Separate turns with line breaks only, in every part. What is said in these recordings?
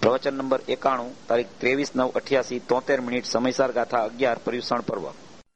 પ્રવચન નંબર 91, તારીખ 23/9/88, 73 સમયસાર ગાથા 11, પર્યુષણ પર્વ.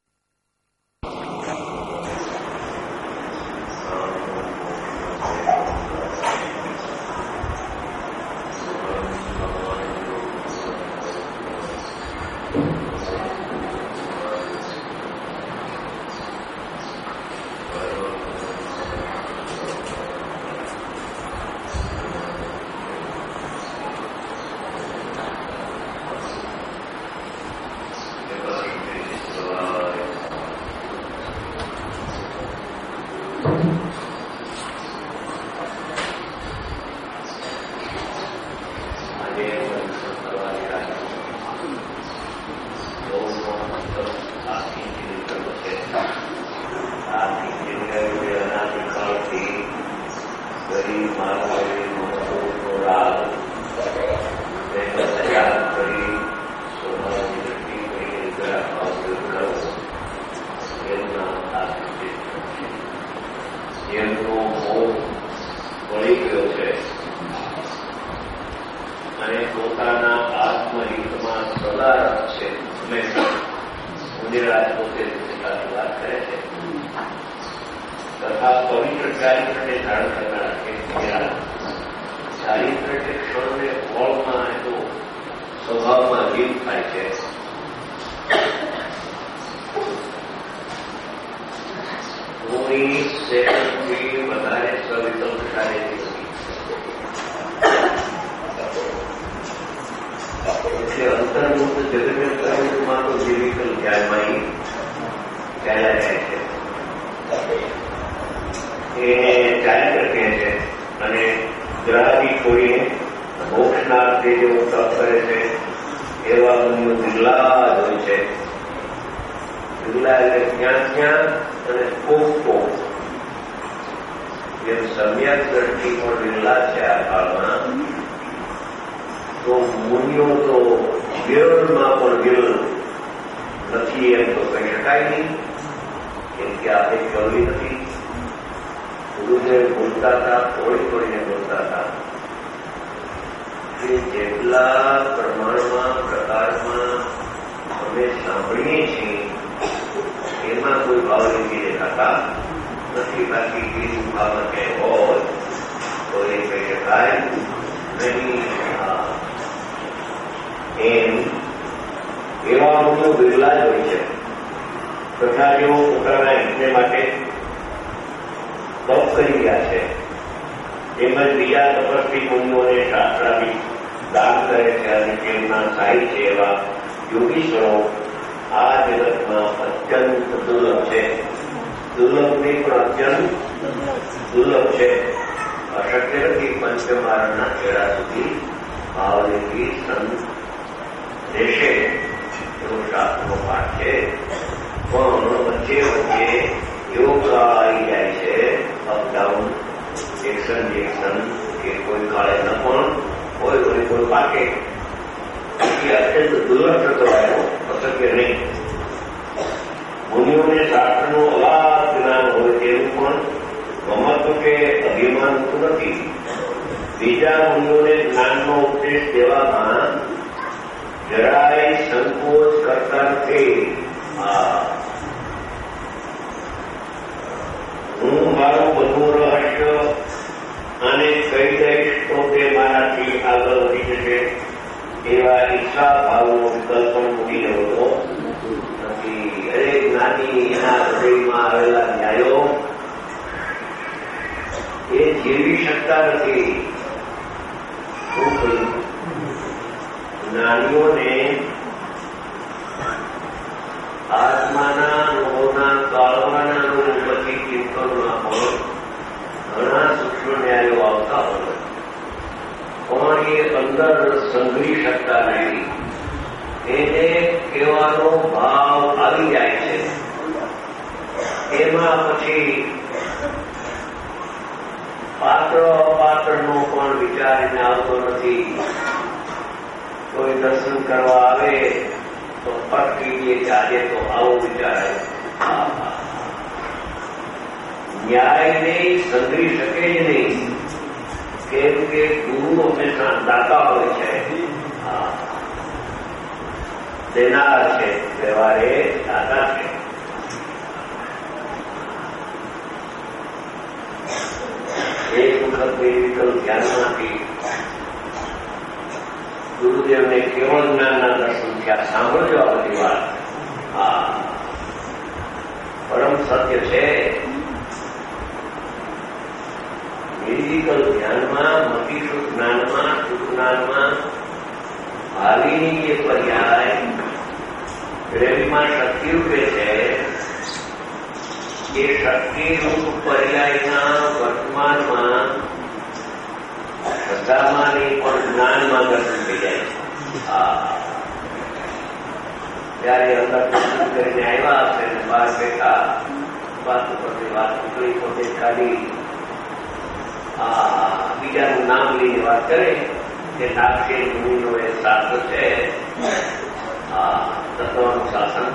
ન્યાયને સંઘરી શકે જ નહીં, કેમ કે ગુરુ હંમેશા દાતા હોય છે. દેનાર છે, વ્યવહારે દાતા છે. એક વખત મેડિકલ ધ્યાનમાંથી ગુરુદેવને કેવળ જ્ઞાનના દર્શન થયા. સાંભળજો આ બધી વાત. હા, પરમ સત્ય છે. મેડિકલ ધ્યાનમાં, મતીસુ જ્ઞાનમાં, શુદ્ધ ભાવિની જે પર્યાય પ્રેમમાં શક્તિ રૂપે છે, એ શક્તિરૂપ પર્યાયના વર્તમાનમાં શ્રદ્ધામાં નહીં પણ જ્ઞાનમાં દર્શન થઈ જાય છે. ત્યારે અંદર દર્શન કરીને આવ્યા હશે ને બહાર બેઠા, વાત ઉપરથી વાત નીકળી, પોતે ખાલી બીજાનું નામ લઈને વાત કરે કે નાગશેર મુનિનો એ શાસ્ત્ર છે, તત્વનું શાસન.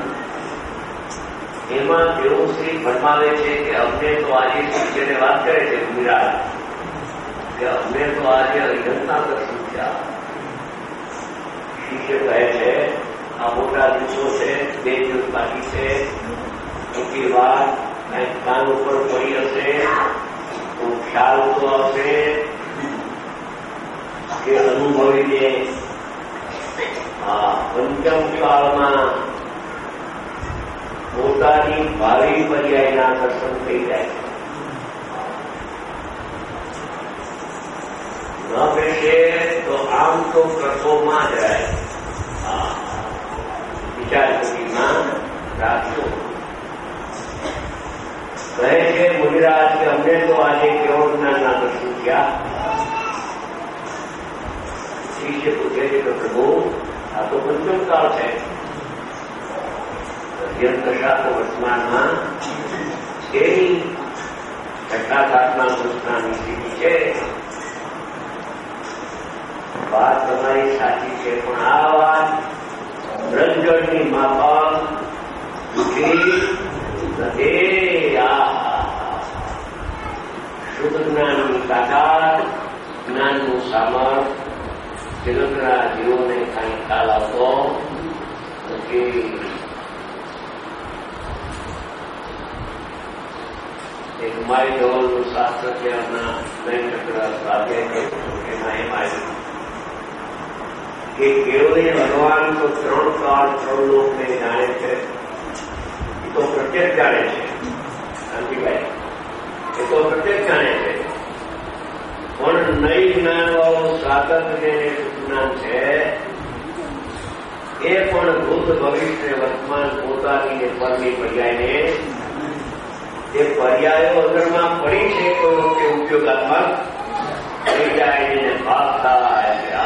એમાં તેઓ શ્રી ફરમાવે છે કે અમને તો આજે શિષ્યને વાત કરે છે મુનિરાજ કે અમને તો આજે અરિહંતના દર્શન થયા. શિષ્ય કહે છે આ મોટા દિવસો છે, 2 દિવસ બાકી છે, મોટી વાત કંઈક કાન ઉપર પડી હશે તો ખ્યાલ તો આવશે કે અનુભવીને પંચમ કાળમાં પોતાની ભાવિ પર્યાયના દર્શન થઈ જાય. ન બેસે તો આમ તો કસોમાં જ રહે. વિચાર શક્તિમાં રાખજો. કહે છે મુનિરાજ કે અમને તો આજે કેવળ જ્ઞાનના દર્શન થયા. શિષ્ય પૂછે છે કે પ્રભુ આ તો પંચમ કાળ છે, અધ્યંતશા તો વર્તમાનમાં તેની છઠ્ઠા સાતમા પુરુષનાની સ્થિતિ છે. વાત તમારી સાચી છે, પણ આ વાત રંજળની માફક દુઃખી નથી. શુદ્ધ જ્ઞાનની તાકાત, જ્ઞાનનું સામર્થ જગતના જીવોને કાંઈ ખ્યાલ આવતો નથી. એક માય જવલનું શાસ્ત્ર છે, હમણાં નયન ચક્ર સ્વાધ્યાય એમાં એમ આવ્યું કે કેવળે ભગવાન તો 3 કાળ 3 લોકને જાણે છે. એ તો પ્રત્યેક જાણે છે શાંતિભાઈ, એ તો પ્રત્યેક જાણે છે. પણ નઈ જ્ઞાન વાળું સાધક જેને જ્ઞાન છે એ પણ ભૂત ભવિષ્ય વર્તમાન પોતાની ને પરની પર્યાયને જે પર્યાયો અંદરમાં પડી છે કોઈ વખતે ઉપયોગાત્મક થઈ જાય એને ભાગ થાય.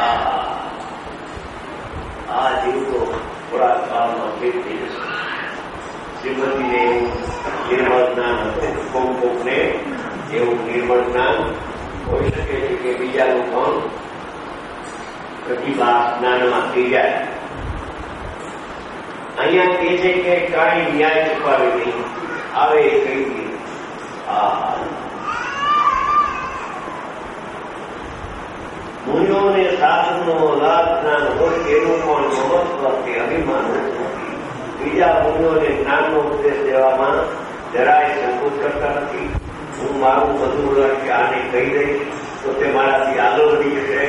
આ જીવ તો થોડા કાળમાં ફેર થઈ જશે. શ્રીમતીને એવું નિર્મળ જ્ઞાન હતું, કોકને એવું નિર્મળ જ્ઞાન હોઈ શકે છે કે બીજાનું પણ પ્રતિભા જ્ઞાનમાં થઈ જાય. અહીંયા કહે છે કે કાંઈ ન્યાય છુપાવે નહીં, આવે એ કહી દે. મુનિઓને શાસ્ત્રનો લાભ જ્ઞાન હોય તેનું પણ મહત્વ કે અભિમાન નથી. બીજા મુનિઓને જ્ઞાનનો ઉપદેશ દેવામાં જરાય સંકોચ કરતા નથી. હું મારું બધું લક્ષ્ય આને કહી દઈશ તો તે મારાથી આગળ વધી જશે.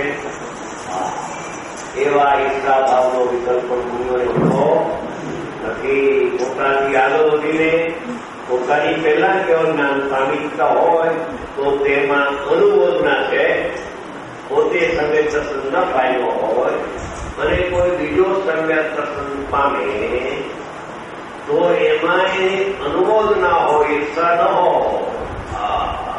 એવા ઈચ્છા ભાવનો વિકલ્પ પણ મુનિઓને ઉઠો નથી. પોતાની આગળ વધીને પોતાની પહેલા કેવળ જ્ઞાન પામીતા હોય તો તેમાં અનુમોદના છે. પોતે સમ્યક દર્શન ન પામ્યો હોય અને કોઈ બીજો સમ્યક દર્શન પામે તો એમાં એની અનુમોદના હોય, ઈચ્છા ન હોય.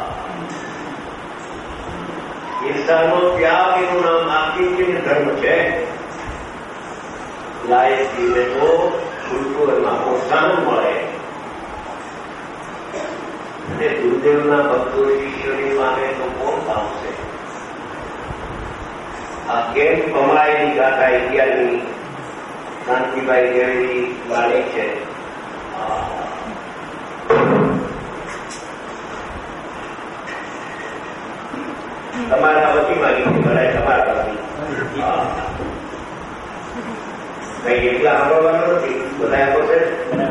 ઈર્ષાનો ત્યાગ એનું નામ આખી ધર્મ છે. લાયક જીવે તો ઉલટું એમાં પ્રોત્સાહન મળે. અને ગુરુદેવના ભક્તો શિષ્યોની માને તો કોણ પામશે? આ કેમ કમળાઈની ગાથા 11મી શાંતિભાઈ દેવીની વાણી છે. તમારા વતી માગી છે, બધા તમારા વતી. કઈ એકલા સાંભળવાનું નથી, બધા આપો છે.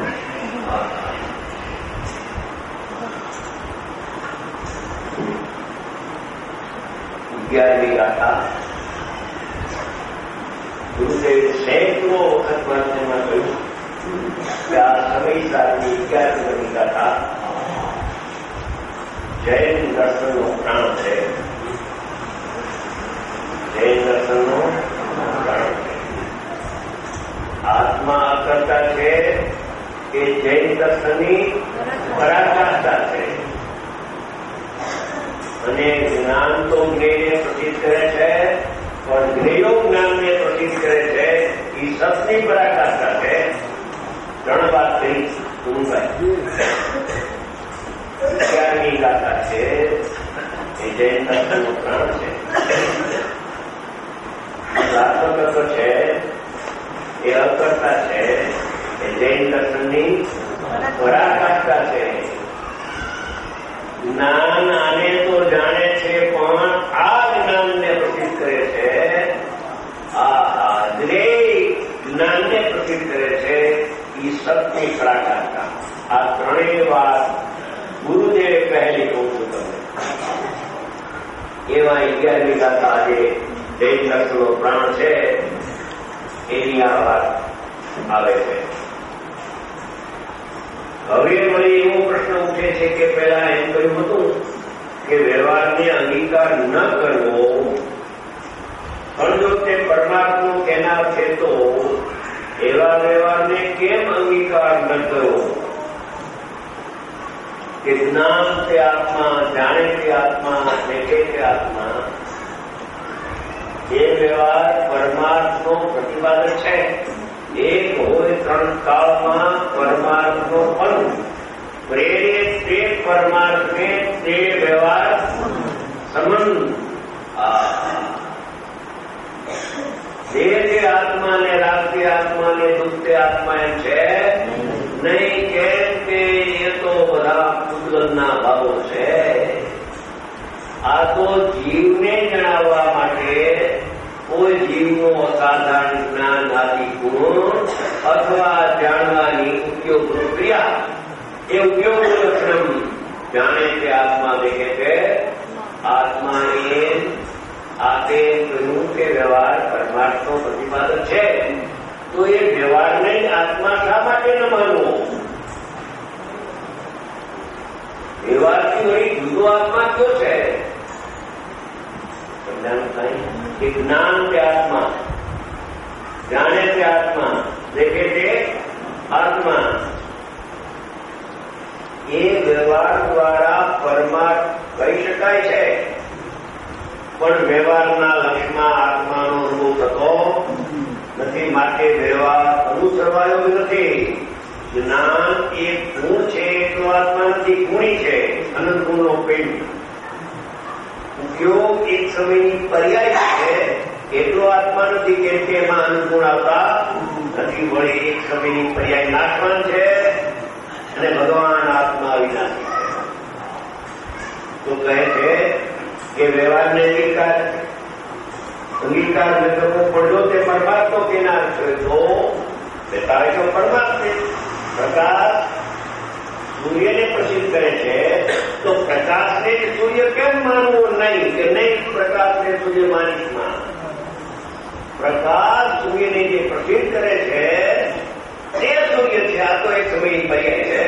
11મી ગાથા. ગુરુદેવ સેંકડો વખત વાંચનમાં કહ્યું કે આ સમયસારની 11મી ગાથા જૈન દર્શનનો પ્રાણ છે. જૈન દર્શનનો પ્રાણ છે. આત્મા અકર્તા છે એ જૈન દર્શનની પરાકાષ્ઠા છે. અને જ્ઞાન તો જ્ઞેયને પ્રસિદ્ધ કરે છે, પણ જ્ઞેયો જ્ઞાનને પ્રસિદ્ધ કરે છે. એ સતની પરાકાષ્ઠા છે. 3 વાત થઈ ગુરુભાઈ. 11મી ગાથા છે એ જૈન દર્શનનો પ્રાણ છે. આત્મતત્વ છે એ અકર્તા છે એ જૈન દર્શનની પરાકાષ્ઠા છે. જ્ઞાન આને તો જાણે છે, પણ આ જ્ઞાનને પ્રસિદ્ધ કરે છે. આ જ્ઞાનને પ્રસિદ્ધ કરે છે એ સતની પરાકાષ્ઠા. આ 3 વાત ગુરુદેવે પહેલી કહું છું તમને. એમાં 11મી ગાથા આજે જૈન દર્શનનો પ્રાણ છે એની આ વાત આવે છે. હવે વળી એવો પ્રશ્ન ઉઠે છે કે પહેલા એમ કહ્યું હતું કે વ્યવહારને અંગીકાર ન કરવો, પણ જો તે પરમાત્મા કહેનાર છે તો એવા વ્યવહારને કેમ અંગીકાર ન કરવો? કે જ્ઞાન તે આત્મા, જાણે તે આત્મા, દેખે તે આત્મા, એ વ્યવહાર પરમાર્થનો પ્રતિપાદક છે. એક હોય 3 કાળમાં પરમાર્થનો ફલ પ્રેરે તે પરમાર્થને તે વ્યવહાર સંબંધ. જે આત્માને રાખતી આત્માને દુખતી આત્મા એમ છે નહીં, કેમ કે એ તો બધા પૂતગલના ભાવો છે. આ તો જીવને જણાવવા માટે કોઈ જીવનો અસાધારણ જ્ઞાન આદિ ગુણ અથવા જાણવાની ઉપયોગ ક્રિયા, એ ઉપયોગ લક્ષણ જાણે તે આત્મા દેખે છે. આત્મા એ આપે કહ્યું કે વ્યવહાર પરમાર્થનો પ્રતિપાદક છે, તો એ વ્યવહારને આત્મા શા માટે ન માનવો? વ્યવહારથી વળી જુદો આત્મા કયો છે? કે જ્ઞાન તે આત્મા, જાણે તે આત્મા, દેખે તે આત્મા, એ વ્યવહાર દ્વારા પરમાર્થ કહી શકાય છે, પણ વ્યવહારના લક્ષમાં આત્માનો અનુભવ થતો નથી. માટે વ્યવહાર અનુસરવાયો નથી. જ્ઞાન એક ગુણ છે એટલો આત્મા નથી, ગુણી છે, અનંત ગુણનો પિંડ. ઉપયોગ એક સમયની પર્યાય છે એટલો આત્મા નથી, કેમ કે એમાં અનુગુણ આવતા નથી. વળી એક સમયની પર્યાય નાશવાન છે અને ભગવાન આત્મા અવિનાશી છે. તો કહે છે કે વ્યવહારને અંગીકાર ન કરવો, પણ જો તે પરમાત્મા કેનાર છે તો તારે તો પરમાત્મા પ્રકાશ સૂર્યને પ્રસિદ્ધ કરે છે, તો પ્રકાશને સૂર્ય કેમ માનવું નહીં? કે નહીં, પ્રકાશને સૂર્ય માનીશમાં પ્રકાશ સૂર્યને જે પ્રસિદ્ધ કરે છે તે સૂર્ય છે. આ તો એક સમયની પર્યાય છે.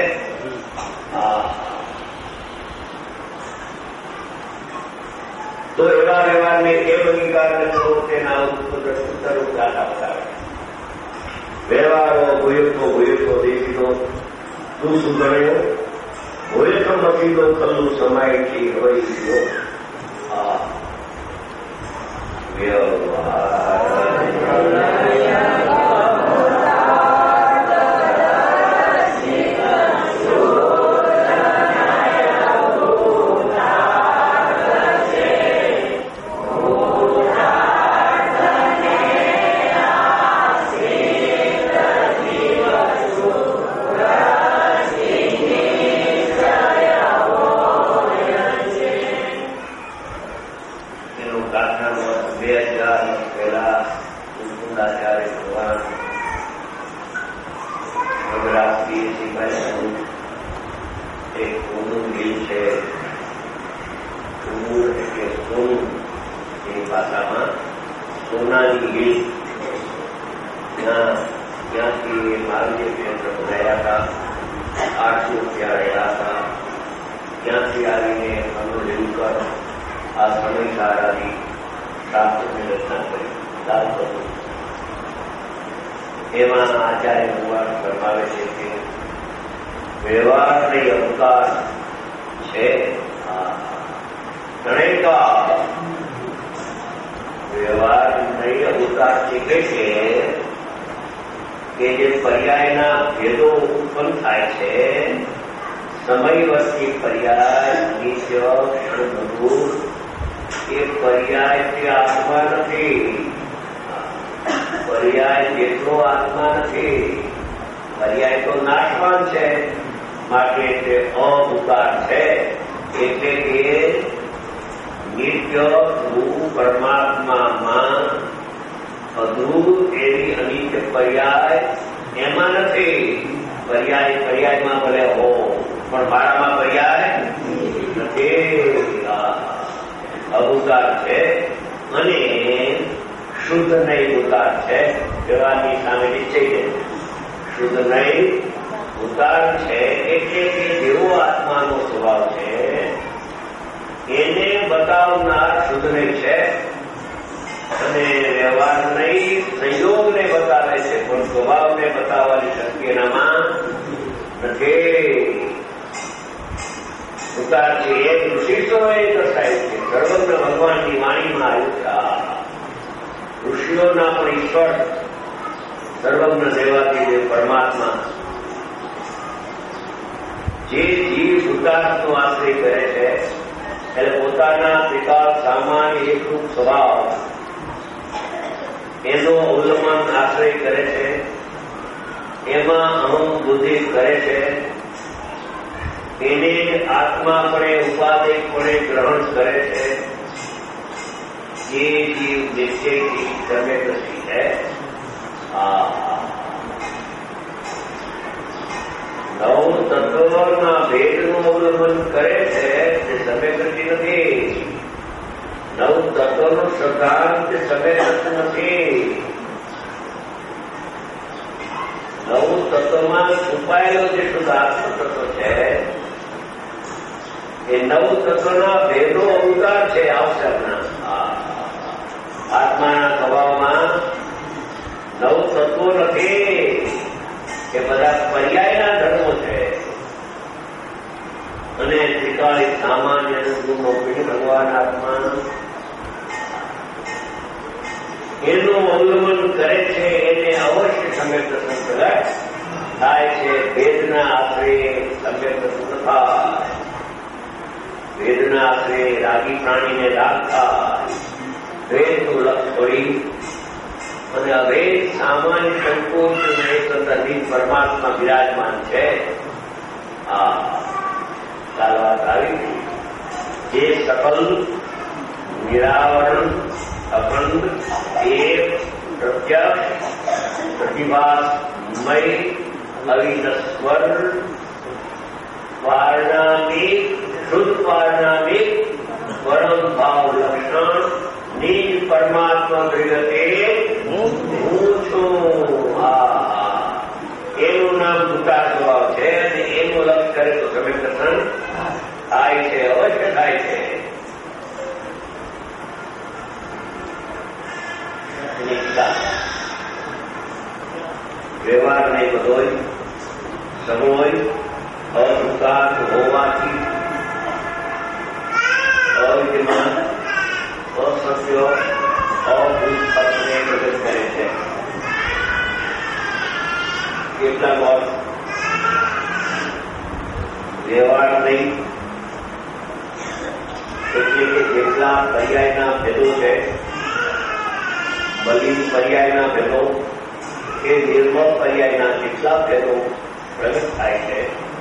તો એવા વ્યવહારને કેમ અંગીકાર કરવો તેના ઉત્તર ગાથા બતાવે. વ્યવહારો ભૂયતો દેશીનો તું સુધર્યો, ભૂયતો નથી તો કલ્લું સમાય છે હોય ગયો. વ્યવહાર સોનાની હિલ ત્યાંથી માર્ગે કેન્દ્ર બનાવ્યા હતા, 800 રૂપિયા રહ્યા હતા. ત્યાંથી આવીને અનુલેવકર આ સમયસારાની શાસ્ત્રની રચના કરી. એમાં આચાર્ય ભગવાન ફરમાવે છે કે વ્યવહારની અવતાર છે ગણેકા. વ્યવહારની અવતાર શીખે છે કે જે પર્યાયના ભેદો ઉત્પન્ન થાય છે, સમયવર્તી પર્યાય, નિત્ય, ક્ષણભંગુર, એ પર્યાય તે આત્મા નથી. પર્યાય જેટલો આત્મા નથી. પર્યાય તો નાશવાન છે, માટે તે અભૂતાર છે. એટલે કે નિત્ય પરમાત્મામાં અદ્ભુત એવી અનિત્ય પર્યાય એમાં નથી. પર્યાયમાં ભલે હો, પણ મારામાં પર્યાય નથી. અભૂતાર છે અને શુદ્ધ નહીં ભૂતાર છે. વ્યવહારની સામે નિશ્ચય છે. શુદ્ધ નહીં ભૂતાર છે. એટલે કે જેવો આત્માનો સ્વભાવ છે એને બતાવનાર શુદ્ધ નહીં છે અને વ્યવહાર નહીં સંયોગને બતાવે છે, પણ સ્વભાવને બતાવવાની શક્તિ એનામાં નથી. ભૂતારથી એક ઋષિઓએ દર્શાવ્યું છે. સર્વજ્ઞ ભગવાનની વાણીમાં આવ્યું છે. ઋષિઓના પણ ઈશ્વર સર્વજ્ઞ દેવાદિદેવ પરમાત્મા જે જીવ ભૂતાર્થનો આશ્રય કરે છે એટલે પોતાના ત્રિકાળ સામાન્ય એકરૂપ સ્વભાવ એનો અવલંબન આશ્રય કરે છે, એમાં અહમ બુદ્ધિ કરે છે, એને આત્માપણે ઉપાદેયપણે ગ્રહણ કરે છે. ये जीव निश्चय की समेतसी है. નવ તત્વના ભેદનું અવલંબન કરે છે તે સમેતસી નથી. નવ તત્વનો સિદ્ધાંત સમેતસ નથી. નવ તત્વમાં છુપાયેલો જે શુદ્ધ આત્મ તત્વ છે એ નવ તત્વના ભેદો અવતાર છે. આવશ્યકના આત્માના સ્વભાવમાં નવ તત્વો નથી, એ બધા પર્યાયના ધર્મો છે. અને ત્રિકાળી સામાન્ય ગુણનો પીઠ ભગવાન આત્મા એનું અવલંબન કરે છે. એને અવશ્ય સમ્યક દર્શન પ્રગટ થાય છે. ભેદના આશ્રય સમ્યક દર્શન થાય. ભેદના આશ્રય રાગી પ્રાણીને રાગ થાય. ભેદનું લક્ષ છોડી અને અભેદ સામાન્ય સંકોચ એકંદરથી પરમાત્મા બિરાજમાન છે. ચાલ વાત આવી. જે સકલ નિરાવરણ અખંડ એક પ્રત્યક્ષ પ્રતિભામય અવિનશ્વર પારણામિક શુદ્ધ પારણામિક પરમ ભાવ લક્ષણ નિજ પરમાત્મા વિગતે હું છું. એનું નામ ભૂતાર સ્વભાવ છે અને એનું લક્ષ કરે તો સમ્યક દર્શન થાય છે. અવશ્ય થાય છે. વ્યવહાર નહીં બધો સમય અભૂતાર હોવાથી અવિદ્યમાન અસત્ય અભૂત અર્થને પ્રગટ કરે છે. કેટલાક વાર વ્યવહાર નહીં એટલે કે જેટલા પર્યાયના ભેદો છે, બલિન પર્યાયના ભેદો કે નિર્મળ પર્યાયના જેટલા ભેદો પ્રગટ થાય છે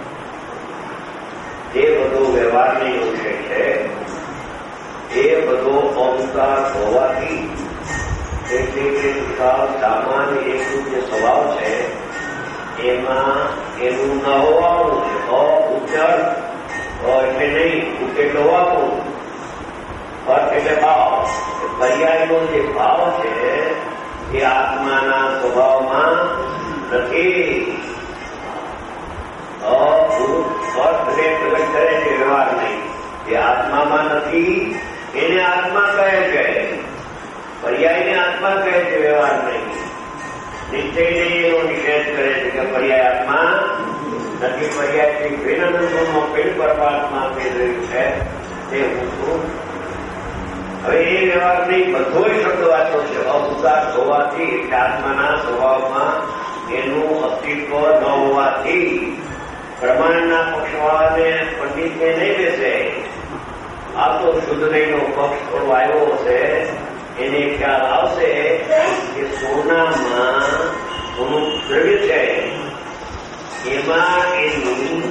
તે બધો વ્યવહારની વિષય છે. એ બધો અવતાર હોવાથી એટલે કે સામાન્ય એકરૂપ જે સ્વભાવ છે એમાં એનું ન હોવાનું છે. ઉચ્ચર એટલે નહીં, ઉચ્ચેટ હોવાનું. અર્થ એટલે ભાવ. પર્યાયનો જે ભાવ છે એ આત્માના સ્વભાવમાં નથી. અર્થને પ્રગટ કરે છે, વ્યવહાર નહીં. જે આત્મામાં નથી એને આત્મા કહે છે, પર્યાયને આત્મા કહે છે, વ્યવહાર નહીં. નિશ્ચયને એનો નિષેધ કરે છે કે પર્યાય આત્મા નથી. પર્યાયથી ભિન્ન અનુભવમાં ભિન્ન પરમાત્મા થઈ રહ્યું છે તે હું છું. હવે એ વ્યવહારની બધો શબ્દ વાંચો છે. અવતાર હોવાથી એટલે આત્માના સ્વભાવમાં એનું અસ્તિત્વ ન હોવાથી પ્રમાણના પક્ષવાળાને પંડિતને નહીં બેસે. આ તો શુદ્ધ નહીંનો પક્ષ થોડો આવ્યો છે, એને ખ્યાલ આવશે કે સોનામાં સોનું દ્રવ્ય છે, એમાં એની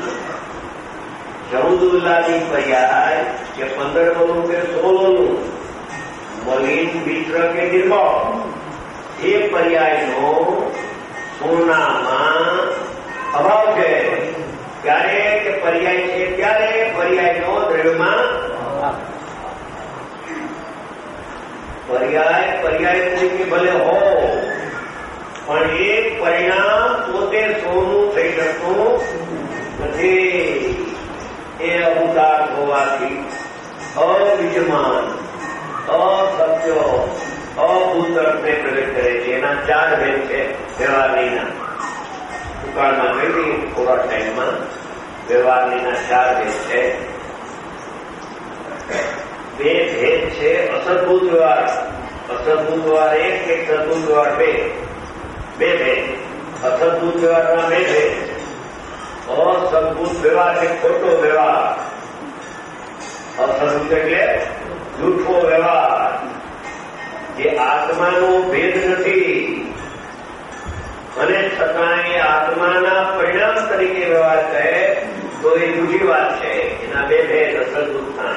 14 ઉલ્લાની પર્યાય કે 15 કે 16 મલિન મિત્ર કે નિર્મળ એ પર્યાયનો સોનામાં અભાવ છે. ક્યારે કે પર્યાય છે ત્યારે પર્યાયનો દ્રવ્યમાં પર્યાય તરીકે ભલે હો પણ એ પરિણામ પોતે સોનું થઈ શકતું નથી. એ અવતાર હોવાથી અવિદ્યમાન, અસત્ય, અભૂત અર્થને પ્રગટ કરે છે. એના 4 ભેદ છે વ્યવહારનીના. દુકાળમાં કહી દઈએ થોડા ટાઈમમાં. વ્યવહારનીના 4 ભેદ છે. 2 ભેદ છે અસદભૂત વ્યવહાર. અસદભૂત વ્યવહાર 1 કે સદભૂત વ્યવહાર 2. 2 ભેદ. અસદભૂત વ્યવહારના 2 ભેદ. અસદભૂત વ્યવહાર એ ખોટો વ્યવહાર. અસદભૂત એટલે જૂઠો વ્યવહાર, જે આત્માનો ભેદ નથી અને છતાં એ આત્માના પરિણામ તરીકે વ્યવહાર કહે તો એ જૂઠી વાત છે. એના 2 ભેદ અસદભૂતના.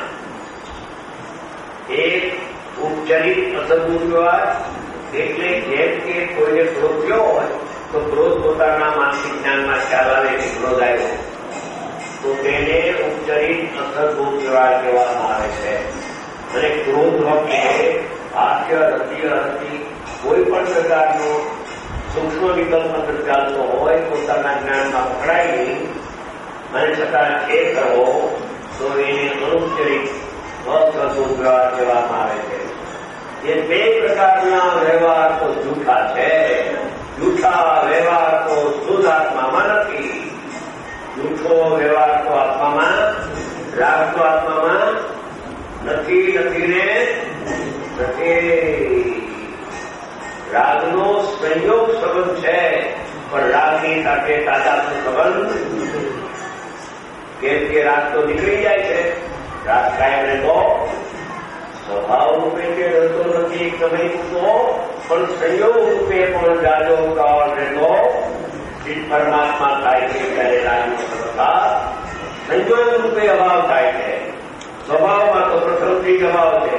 એક ઉપચારિત અસદભૂત વ્યવહાર એટલે જેમ કે કોઈને ક્રોધ થયો હોય તો ક્રોધ પોતાના માનસિક જ્ઞાનમાં ખ્યાલ આવે કે ક્રોધ આવ્યો તો તેને ઉપચારિત અસદભૂત વ્યવહાર કહેવામાં આવે છે. અને ક્રોધ વખતે હાસ્ય, રતિ, અરતિ કોઈ પણ પ્રકારનો સૂક્ષ્મ વિકલ્પ ચાલતો હોય પોતાના જ્ઞાનમાં પકડાય નહીં અને છતાં એ કરવો તો એને અનુપચારિત અસદભૂત વ્યવહાર કહેવામાં આવે છે. એ 2 પ્રકારના વ્યવહાર તો જૂઠા છે. જૂઠા વ્યવહાર તો શુદ્ધ આત્મામાં નથી. જૂઠો વ્યવહાર તો આત્મામાં, રાગ તો આત્મામાં નથી. નથી ને નથી. રાગનો સંયોગ સંબંધ છે પણ રાગની સાથે તાદાત્મ્ય સંબંધ. કેમ કે રાગ તો નીકળી જાય છે. રાગ કાયમ રહેતો સ્વભાવ રૂપે કે રહેતો નથી. સમય પૂરતો પણ સંયોગ રૂપે પણ જાજો કાળ રહેતો પરમાત્મા થાય છે ત્યારે રાગનો સંસ્કાર સંયોગ રૂપે અભાવ થાય છે. સ્વભાવમાં તો પ્રકૃતિ અભાવ છે.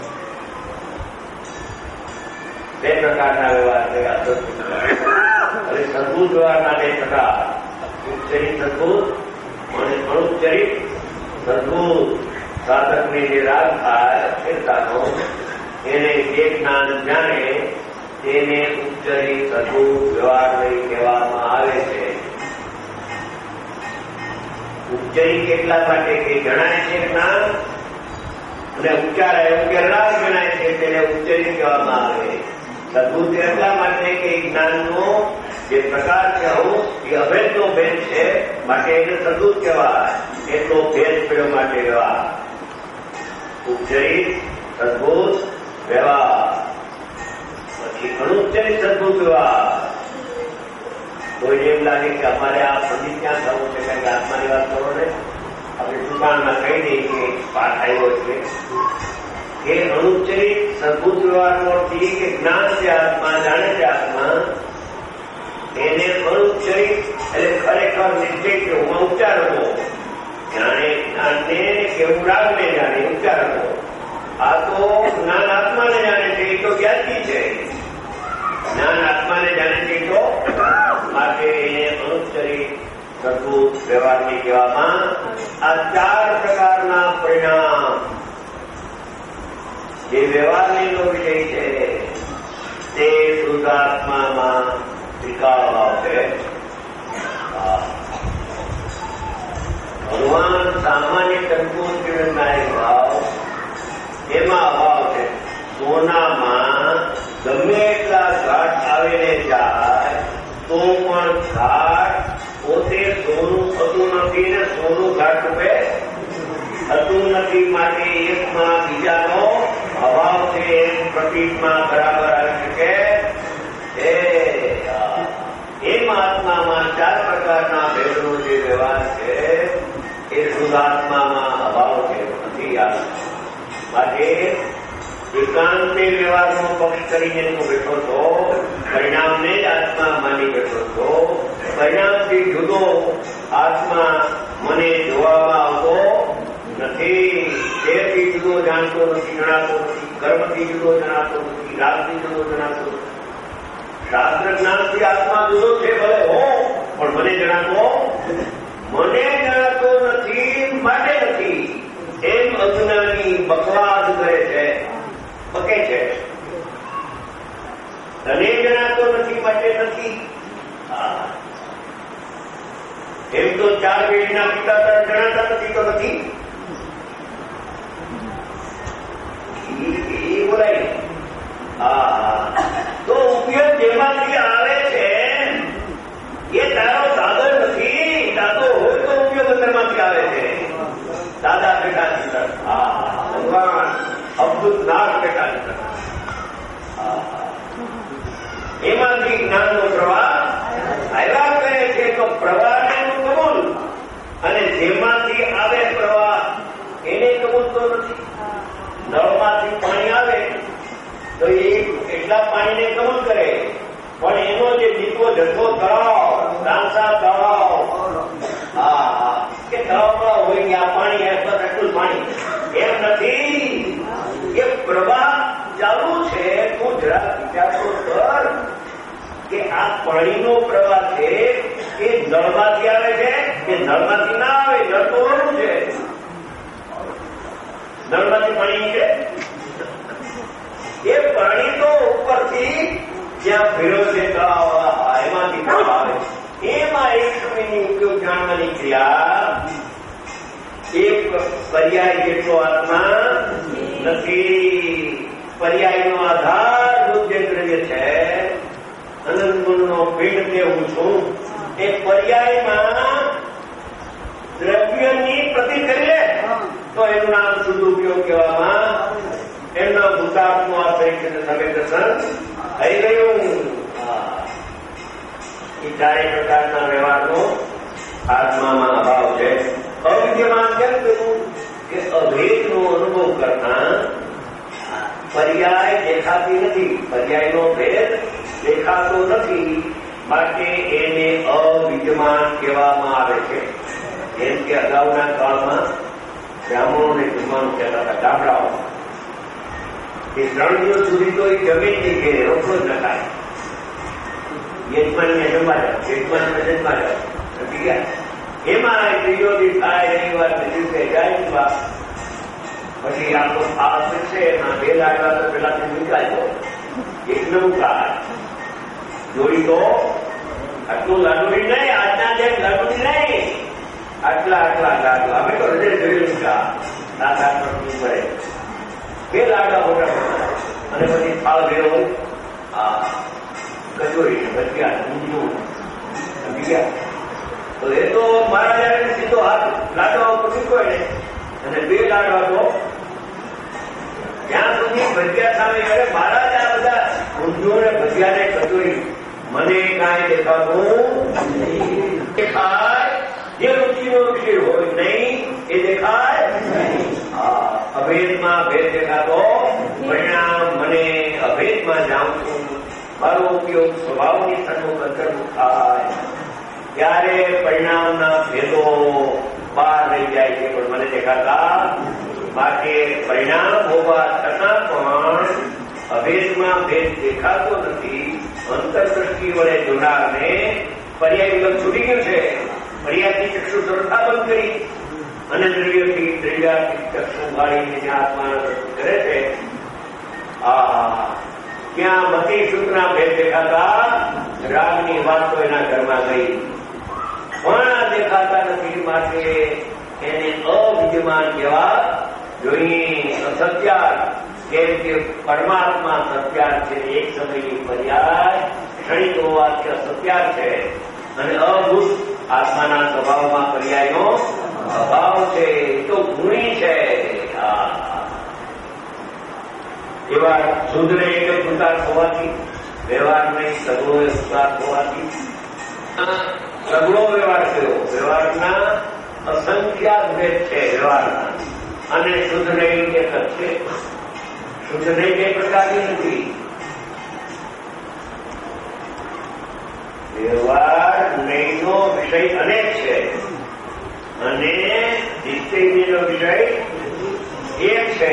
2 પ્રકારના વ્યવહાર છે. હવે સદભૂત વ્યવહારના 2 પ્રકાર, ઉપચરિત સદભૂત અને અનુપચરિત સદભૂત. સાધકને જે રાગ થાય સ્થિરતાનો એને જે જ્ઞાન જાણે તેને ઉપચરિત સદભૂત વ્યવહાર નહીં કહેવામાં આવે છે. ઉપચરિત એટલા માટે કે જણાય છે જ્ઞાન અને ઉચ્ચારાય કે રાગ જણાય છે તેને ઉપચરિત કહેવામાં આવે. સદભૂત એટલા માટે કે જ્ઞાનનો જે પ્રકાર છે એ અભેદનો ભેદ છે માટે એને સદભૂત કહેવાય. એટલો ભેદ પડ્યો માટે વ્યવહાર. ઉપચરિત સદભૂત વ્યવહાર. પછી અનુપચરિત સદભૂત વ્યવહાર. કોઈ એમ લાગે કે અમારે આ પંડિત ક્યાં થવું છે કારણ કે આત્માની વાત કરો ને આપણે દુકાનમાં કહી દઈએ કે પાઠ આવ્યો છે કે અનુપચરિત સદભૂત વ્યવહારનો અર્થ એ કે જ્ઞાન છે આત્મા, જાણે છે આત્મા, એને અનુપચરિત એટલે ખરેખર નિશ્ચય કે હું ઉપચાર હતો. જાણે જ્ઞાનને કે હું રાગને જાણે ઉપચાર હતો. આ તો જ્ઞાન આત્માને જાણે છે એ તો જ્ઞાતિ છે. જ્ઞાન આત્માને જાણે છે તો માટે એને અનુપચરિત સદભૂત વ્યવહારની કહેવામાં. આ 4 પ્રકારના પરિણામ જે વ્યવહારની વિષય છે તે શુદ્ધાત્મામાં વિકાર ભાવ છે. ભગવાન સામાન્ય કંકુનાય ભાવ એમાં અભાવ છે. સોનામાં ગમે એટલા ઘાટ આવીને જાય તો પણ ઘાટ પોતે સોનું થતું નથી ને સોનું ઘાટ રૂપે થતું નથી. માટે એકમાં બીજાનો અભાવ છે એમ પ્રતીકમાં બરાબર આવી શકે. એમ આત્મામાં 4 પ્રકારના ભેદનો જે વ્યવહાર છે એ શુદ્ધાત્મામાં અભાવ છે, નથી આવે. માટે એકાંતે વ્યવહારનો પક્ષ કરીને તું બેઠો છો, પરિણામને જ આત્મા માની બેઠો છો. પરિણામથી જુદો આત્મા મને જોવામાં આવતો નથી. દેહથી જુદો જાણતો નથી, જણાતો નથી. કર્મથી જુદો જણાતો નથી, રાગથી જુદો જણાતો નથી. શાસ્ત્ર જ્ઞાનથી આત્મા જુદો છે ભલે હો, પણ મને જણાતો નથી, માટે નથી. એમ અજ્ઞાની બકવાદ કરે છે, બકે છે. તને જણાતો નથી માટે નથી. એમ તો 4 પેઢીના પિતા તને જણાતા નથી તો નથી. એ બોલાય. તો ઉપયોગ જેમાંથી આવે છે એ તારો દાદો નથી. દાદો હોય તો ઉપયોગ અંદરમાંથી આવે છે. દાદા બેટા ચિંતન, ભગવાન અદભુત નાથ બેટા ચિંતન, એમાંથી જ્ઞાનનો પ્રવાહ આવ્યા કરે છે. તો પ્રવાહને કબૂલ, અને જેમાંથી આવે પ્રવાહ એને કબૂલ તો નથી. નળમાંથી પાણી આવે તો એ એટલા પાણીને કબૂલ કરે, પણ એનો જે દીપો જથ્થો તળાવ, દાંસા તળાવ, કે તળાવમાં હોય કે આ પાણી એટલું પાણી એમ નથી. એ પ્રવાહ ચાલુ છે. તું જરા વિચારતો કર કે આ પાણીનો પ્રવાહ છે એ નળમાંથી આવે છે કે નળમાંથી ના આવે. નળ તો ઓળું છે, નળમાંથી પાણી છે. એ પાણી તો ઉપરથી જ્યાં ભેળો છે એમાંથી આવે. એમાં એક સમયની ઉપયોગ જાણવાની ક્રિયા એક પર્યાય જેટલો આત્મા નથી. પર્યાયનો આધાર જે દ્રવ્ય છે, અનંત ગુણનો પિંડ તે હું છું. એ પર્યાયમાં દ્રવ્યની પ્રતિ કરી લે તો એનું નામ શુદ્ધ ઉપયોગ કહેવામાં. એમનો ભૂતાત્મો આ તરીકે તમે દર્શન થઈ ગયું. એ 4 પ્રકારના વ્યવહારનો આત્મામાં અભાવ છે. અવિદ્યમાન કેમ કહ્યું કે અભેદનો અનુભવ કરતા પર્યાય દેખાતી નથી. પર્યાયનો ભેદ દેખાતો નથી, માટે એને અવિદ્યમાન કહેવામાં આવે છે. જેમ કે અગાઉના કાળમાં બ્રાહ્મણોને જમવાનું કહેતા હતા ગામડાઓ. એ 3 દિવસ સુધી તો એ જમીન ની ઘેર રોટલો જ ન ખાય. યજમાનને જમવા જાવ, યજમાનને જમવા જાવ, નથી ગયા. એમાં ત્રીજો દિવસ થાય, રવિવાર દિવસે જાય. પછી આપણો ખાસ છે એમાં 2 લાડવા તો પેલાથી નીકળાયો. એક નવું કાળ જોડી તો આટલું લાડુડી નહીં, આજના જેમ લાડુડી નહીં, આટલા લાડુ. અમે તો હૃદય જોયું કા 7-8 વર્ષ પડે. 2 લાડવા મોટા અને પછી થાળ ગયો કચોરી ભજીયા ઊંધિયું સમજી ગયા. તો એ તો મહારાજાને સીધો હાથ લાડવા ઉપર શીખવાય ને, અને 2 લાડવા તો ત્યાં સુધી ભજીયા સામે કરે. મહારાજ આ બધા ઊંધિયું ને ભજીયા ને કચોરી મને કાંઈ દેખાતું દેખાય. જે રુચિનો વિષય હોય નહીં એ દેખાય. અભેદમાં ભેદ દેખાતો, પરિણામ મને અભેદમાં જાઉં છું. મારો ઉપયોગ સ્વભાવની સન્મુખ અંતર્મુખ થાય ત્યારે પરિણામના ભેદો બહાર રહી જાય છે, પણ મને દેખાતા. માટે પરિણામ હોવા છતાં પણ અભેદમાં ભેદ દેખાતો નથી. અંતરદ્રષ્ટિ વડે જોનારને પર્યાય વિલંબ છૂટી ગયું છે. પર્યાયની ચક્ષુ સરળતા બંધ કરી અને દ્રવ્યથી ચક્ષુ ગાળીને આત્માના દર્શન કરે છે. ક્યાં મતિ સુખના ભેદ દેખાતા, રાગની વાત તો એના ઘરમાં ગઈ પણ દેખાતા નથી, માટે એને અવિદ્યમાન કહેવા જોઈએ. અસત્યાર કેમ કે પરમાત્મા સત્યાર છે, એક સમયની પર્યાય ક્ષણિક હોવાથી અસત્યાર છે, અને અભૂત આત્માના સ્વભાવમાં પર્યાયનો અભાવ છે, તો ગુણી છે. એવા શુદ્ધને એક પુરુષાર્થ હોવાથી, વ્યવહાર નહીં સગળો પુરુષાર્થ હોવાથી સગળો વ્યવહાર કર્યો. વ્યવહારના અસંખ્યાત ભેદ છે વ્યવહારના, અને શુદ્ધ નહીં એક જ છે. શુદ્ધ નહીં બે પ્રકારની નથી. વ્યવહાર નહીંનો વિષય અનેક છે, અને નિશ્ચયનો વિષય એક છે.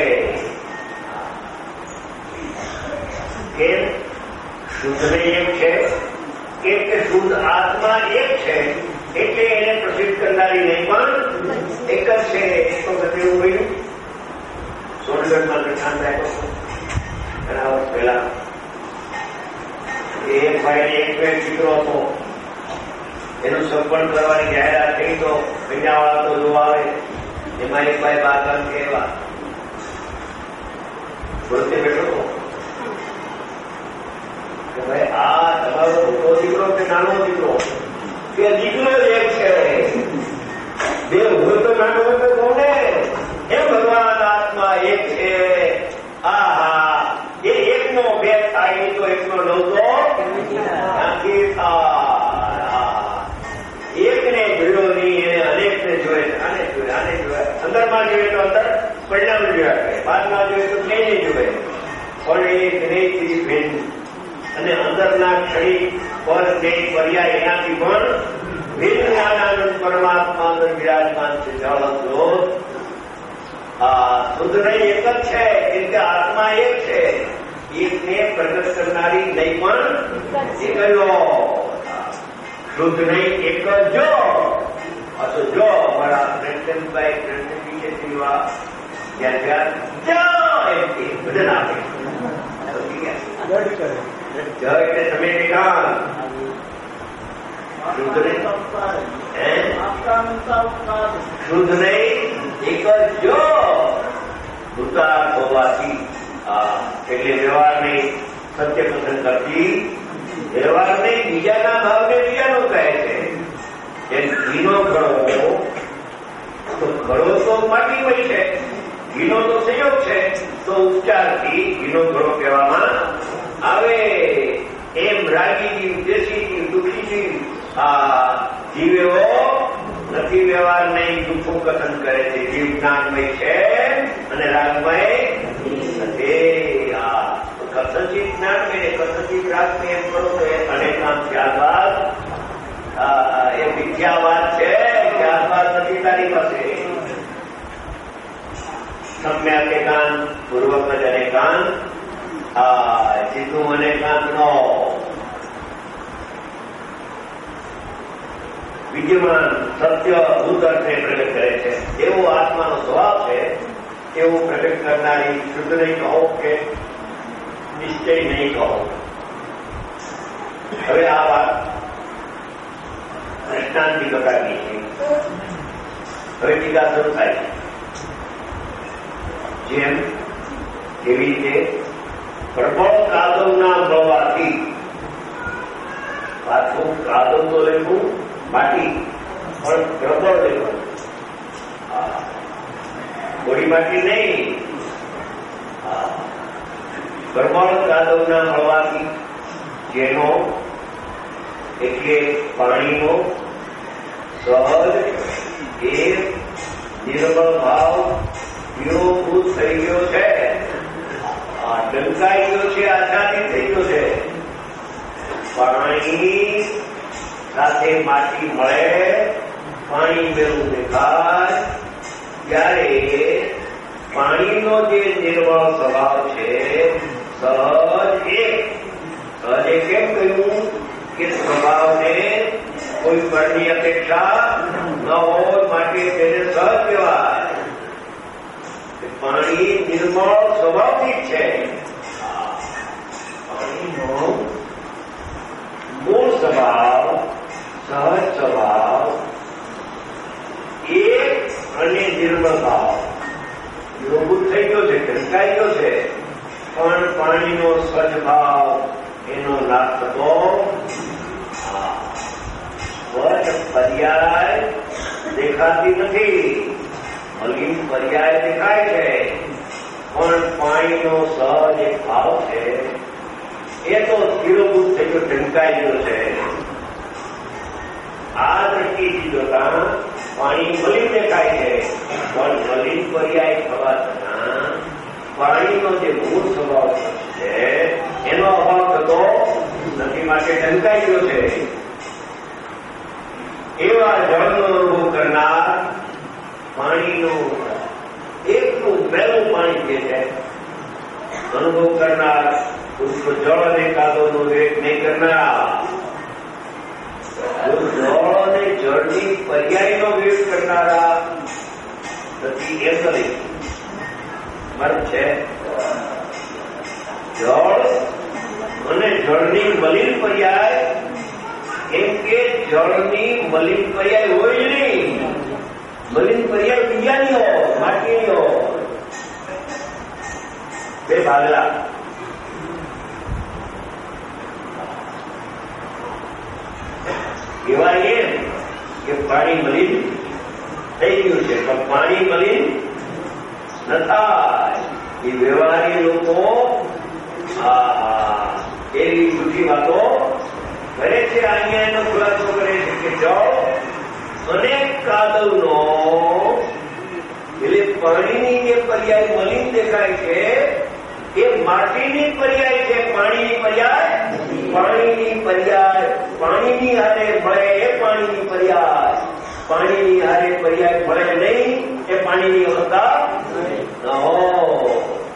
કેમ? શુદ્ધ નહીં એક છે, કેમ કે શુદ્ધ આત્મા એક છે, એટલે એને પ્રસિદ્ધ કરનારી નહીં પણ એક જ છે. તો બધે એવું કહ્યું સોનગઢમાં પ્રશાંત આવ્યો ઘણા વર્ષ પહેલા. એક ભાઈને એક દીકરો હતો, એનું સગપણ કરવાની જાહેરાત થઈ તો કન્યાવાળા તો જોવા આવે. એમાં એક ભાઈ બાર કે એવા વૃત્તિ બેઠો હતો કે ભાઈ આ તમારો મોટો દીકરો કે નાનો દીકરો? કે દીકરો એક છે, બે હોય તો નાનો હોય તો કોને? એમ ભગવાન આત્મા એક છે. આહા, એ એકનો બે થાય તો એકનો નવતો નથી થાય. એકને જોયો નહીં, એને અનેકને જોયે. આને જોયે, આને જોયે, અંદરમાં જોઈએ તો અંદર પરિણામ જોયા, બહારમાં જોઈએ તો નહીં જોયે. પણ એક નહીં ભેદ, અને અંદરના ક્ષણિક પર નહીં પર્યાય એનાથી પણ ભિન્ન પરમાત્મા અંદર વિરાજમાન છે. જળો શુદ્ધ નહીં એક જ છે, કેમ કે આત્મા એક છે. એકને પ્રગટ કરનારી નહીં પણ એક જ. શુદ્ધ નહીં એક જ જો. તો જો અમારા પ્રેમચંદભાઈ પ્રેમચંદી છે તેવા જ્યાં ભજન આપે જય એટલે તમે નિકાલ. શુદ્ધ નહીં એક જ જો. ઉતાર હોવાથી એટલે વ્યવહાર નહીં સત્ય પસંદ કરતી, વ્યવહાર નહીં બીજાના ભાવને બીજાનો કહે છે. જેમ ઘીનો ઘડો, તો ઘડો તો માટીમય છે, ઘીનો તો સંયોગ છે, તો ઉપચારથી ઘીનો ઘડો કહેવામાં આવે. એમ રાગી જીવ, દેશી જીવ, દુઃખી જીવ જીવેવો નથી. વ્યવહાર નહીં દુઃખો કથન કરે છે. જીવ જ્ઞાનમય છે અને રાગમય નથી. કથનચિત જ્ઞાનમય ને કથનચિત રાગમય એમ કરો તો અનેક નામ ત્યારબાદ એ મિથ્યાવાદ છે. ત્યારબાદ નથી તારી પાસે. સમ્યક એકાંત, પૂર્વક જ અનેકાંત, સીધું અનેકાંત નો વિદ્યમાન સત્ય ભૂત અર્થને પ્રગટ કરે છે. એવો આત્માનો સ્વભાવ છે, એવું પ્રગટ કરનારી શુદ્ધ નહીં કહો કે નિશ્ચય નહીં કહો. હવે આ વાત દ્રષ્ટાંતિક પ્રકારની છે. હવે ટીકા શરૂ થાય છે. જેમ કેવી રીતે પ્રબળ કાદવના બળવાથી, પાછું કાદવ તો લેવું માટી પણ પ્રબળ લેવું, ગોળી માટી નહીં. પ્રબળ કાદવના બળવાથી જેનો એટલે પાણીનો સહજ એક નિર્બળ ભાવ વિરોભૂત થઈ ગયો છે, ડંકાઈ ગયો છે, આઝાદી થઈ ગયો છે. પાણી સાથે માટી મળે, પાણી બેરું દેખાય ત્યારે પાણીનો જે નિર્બળ સ્વભાવ છે સહજ એક કેમ કહ્યું કે સ્વભાવને કોઈ બળની અપેક્ષા ન હોય, માટે તેને સહજ કહેવાય. પાણી નિર્મળ સ્વભાવથી છે. પાણીનો મૂળ સ્વભાવ, સહજ સ્વભાવ એક અને નિર્મળ ભાવ યોગુત થઈ ગયો છે, ઢંકાઈ ગયો છે, પણ પાણીનો સ્વચ્છ ભાવ એનો લાભ થતો સ્વચ્છ પર્યાય દેખાતી નથી, મલિન પર્યાય દેખાય છે, પણ પાણીનો સહજ એક ભાવ છે એ તો સ્થિરોભૂત થઈ ગયો, ઢંકાઈ ગયો છે. આ દ્રષ્ટિથી જોતા પાણી મલિન દેખાય છે, પણ મલિન પર્યાય થવા છતાં પાણીનો જે મૂળ સ્વભાવ છે એનો અભાવ થતો નથી, માટે ઢંકાઈ ગયો છે. એવા જળનો અનુભવ કરનાર પાણીનું એકનું પહેલું પાણી જે છે અનુભવ કરનાર, જળ અને કાદવનો વેગ નહીં કરનારા, જળ અને જળની પર્યાયનો વેગ કરનારા નથી એમ કરી મર્મ છે. જળ અને જળની મલિન પર્યાય એમ કે જળની મલિન પર્યાય હોય જ નહીં, મલિન પર્યાય બીજાની હોય, માટીની હોય. બે ભાગલા એવા એમ કે પાણી મલિન થઈ ગયું છે, પણ પાણી મલિન ન થાય એ વ્યવહારી લોકો એવી જૂઠી વાતો કરે છે. અહીંયા એનો ખુલાસો કરે છે કે જળ અને કાદવનો એટલે પાણીની જે પર્યાય મલિન દેખાય છે એ માટીની પર્યાય છે, પાણીની પર્યાય પાણીની હારે ભળે એ પાણીની પર્યાય, પાણીની હારે પર્યાય ભળે નહીં એ પાણીની અવસ્થા ન હોય.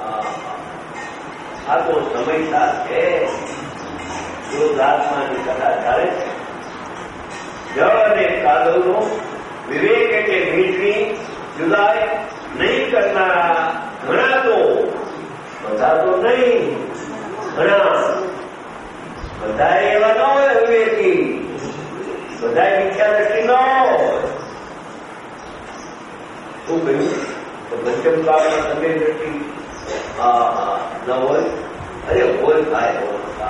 આ તો સમજદાર છે, યોગાત્માની કથા ચાલે છે. જળ અને કાદવનો વિવેક એટલે મીઠની જુદાઈ નહીં કરનારા ઘણા તો, બધા તો નહીં, ઘણા બધા એવા ન હોય વિવેકી, બધા વિચાર દ્રષ્ટિ ન હોય. શું કહ્યું? તો પંચમ કાળમાં તમે દ્રષ્ટિ ન હોય? અરે હોય, થાય હોય.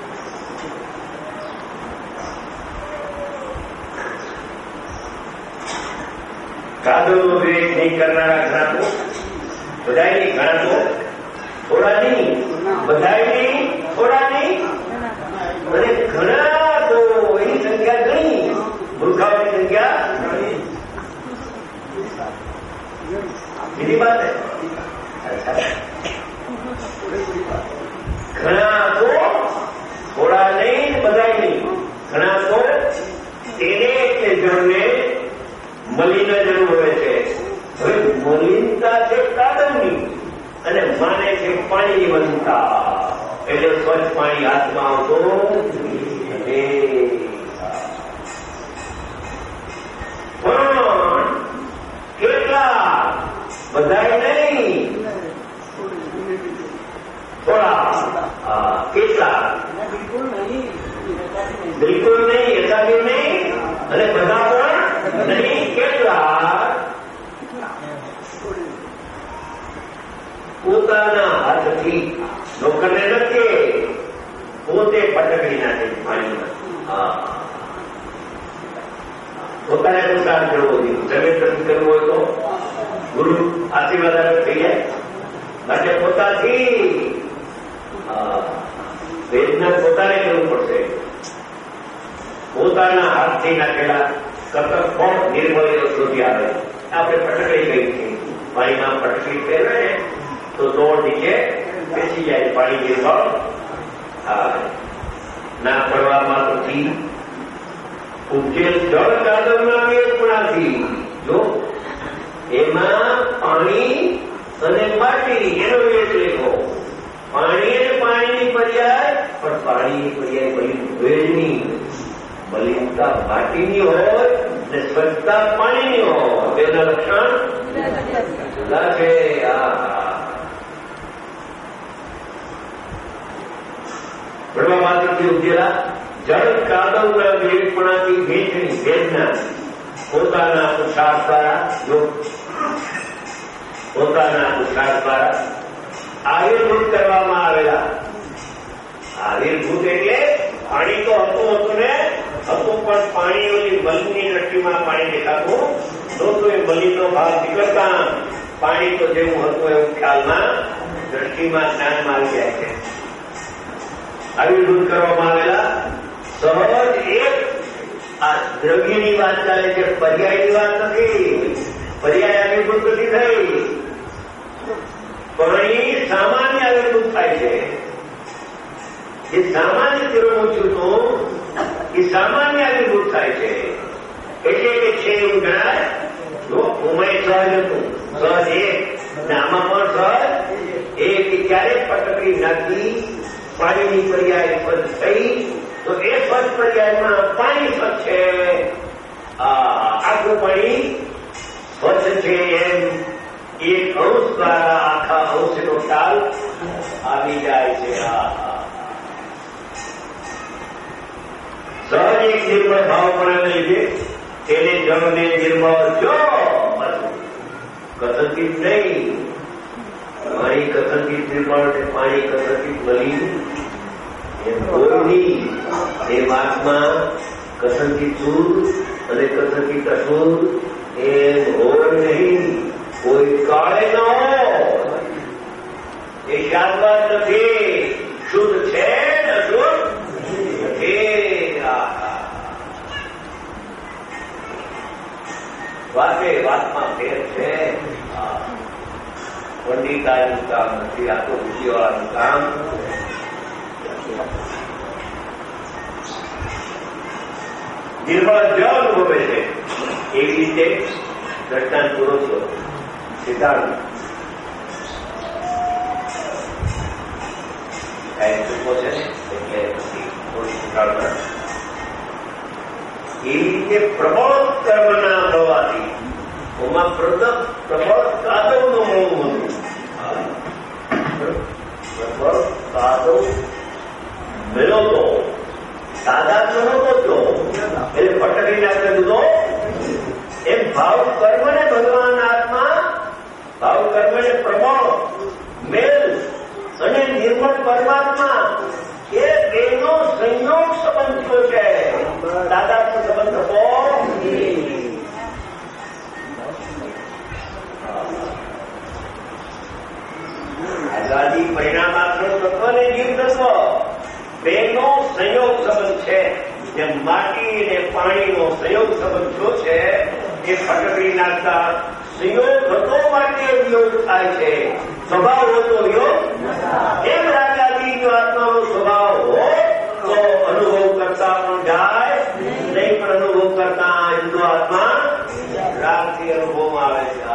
કાદવનો વિવેક નહીં કરનારા ઘણા તો, બધા નહીં, ઘણા તો, થોડા નહીં, બધા નહીં, થોડા નહીં, અને ઘણા તો એની સંખ્યા ઘણી, મૂર્ખાઓની સંખ્યા બીજી વાત ઘણા તો, થોડા નહીં, બધા નહીં, ઘણા તો તેને એટલે જળને મલિન જરૂર હોય છે. હવે મલિનતા છે કાદવની અને માને છે પાણીની મલિનતા, એટલે સ્વચ્છ પાણી હાથમાં આવતો પણ કેટલા, બધાય નહીં, થોડા, કેટલા, બિલકુલ નહીં, એકાદી નહીં, અને બધા પણ નહીં, કેટલા પોતાના હાથથી નોકરને નથી, પોતે પટકડી નાખે પાણીમાં. પોતાને નુકસાન કરવો જોઈએ, જમીન નથી કરવું હોય તો ગુરુ આશીર્વાદ થઈ જાય, માટે પોતાથી વેદના પોતાને કરવું પડશે. પોતાના હાથથી નાખેલા કતક પણ નિર્મળ શોધી આવે. આપણે પટકડી ગઈ છે, પાણીમાં પટકડી ફેરવે ને તો દોડ નીચે બેસી જાય, પાણી નિર્મળ ના પડવામાં પછી ઉપજેલ જળ કાદવના વેદપણાથી જો એમાં પાણી અને માટી એનો વેદ લેખો. પાણી અને પાણીની પર્યાય, પણ પાણીની પર્યાય બની વેદની, મલિનતા માટીની હોય ને સ્વચ્છતા પાણીની હોય, તેના લક્ષણ જુદા છે. પડવા માત્રથી ઉપજેલા જળ કાદવના વેગપણાથી ભેજની વેદના પોતાના પુરુષાર્થ દ્વારા આવિર્ભૂત કરવામાં આવેલા. આવિર્ભૂત એટલે પાણી તો હતું ને હતું, પણ પાણીઓની મલની દ્રષ્ટિમાં પાણી દેખાતું નહોતું. એ મલીનો ભાવ નીકળતા પાણી તો જેવું હતું એવું ખ્યાલમાં દ્રષ્ટિમાં જ્ઞાનમાં આવી જાય છે. આવિર્ભૂત કરવામાં આવેલા સહજ એક આ દ્રવ્યની વાત ચાલે છે, પર્યાયની વાત નથી. પર્યાય આવિર્ભૂત નથી થઈ. પાણી સામાન્ય આવિર્ભૂત થાય છે. એ સામાન્ય કિરણો છું તો એ સામાન્ય આવિર્ભૂત થાય છે. એટલે કે છે એવું ગણાય. જો ઉમય સહજ હતું, સહજ એક, આમાં પણ સહજ એક. ક્યારે પટકડી નાખી પાણીની પર્યાય સ્વચ્છ થઈ તો એ સ્વચ્છ પર્યાયમાં પાણી સ્વચ્છ છે. આખું પાણી સ્વચ્છ છે એમ એક અંશ દ્વારા આખા અંશનો ખ્યાલ આવી જાય છે. સહજ એક નિર્મળ ભાવ પણ લીધે તેને જળને નિર્મળ જો કથનથી નહીં. પાણી કથનથી નિર્મળ ને પાણી કથનથી મળી એમ કોઈ એ વાતમાં કથનથી શુદ્ધ અને કથનથી અશુદ્ધ એમ હોય નહીં. કોઈ કાળે ન હોય એ શાશ્વત નથી. શુદ્ધ છે ને અશુદ્ધ નથી. વાતે વાતમાં ફેર છે. પંડિતાનું કામ નથી, આ તો બુદ્ધિવાળાનું કામ. નિર્મળ જળ અનુભવે છે એવી રીતે દ્રષ્ટાંત પૂરો છો. સિદ્ધાંત કઈ ચૂકો છે ને એટલે થોડી શીખાડતા. એવી રીતે પ્રબળ કર્મના થવાથી ઓમાં પ્રબળ કાદવનું મોડું હતું. પ્રબળ કાદવ મેળો તો સાદા નહોતો જો એટલે પટકીને આપણે દૂધો એમ ભાવ કર્મને ભગવાન આત્મા, ભાવ કર્મને પ્રબળ મેલ અને નિર્મળ પરમાત્મા એ બેનો સંયોગ સંબંધ થયો છે. દાદાનો સંબંધ હતો. આઝાદી પરિણામાત્ર તત્વ અને જીવ તત્વ બેનો સંયોગ સંબંધ છે. જેમ માટી અને પાણીનો સંયોગ સંબંધ થયો છે એ ફટકડી નાખતા સંયોગ હતો માટે યોગ થાય છે. સ્વભાવ હોતો યોગ એમ રાજાજી આત્માનો સ્વભાવ હોય તો અનુભવ કરતા પણ જાય નહીં, પણ અનુભવ કરતા હિન્દુ આત્મા રાગથી અનુભવમાં આવે છે.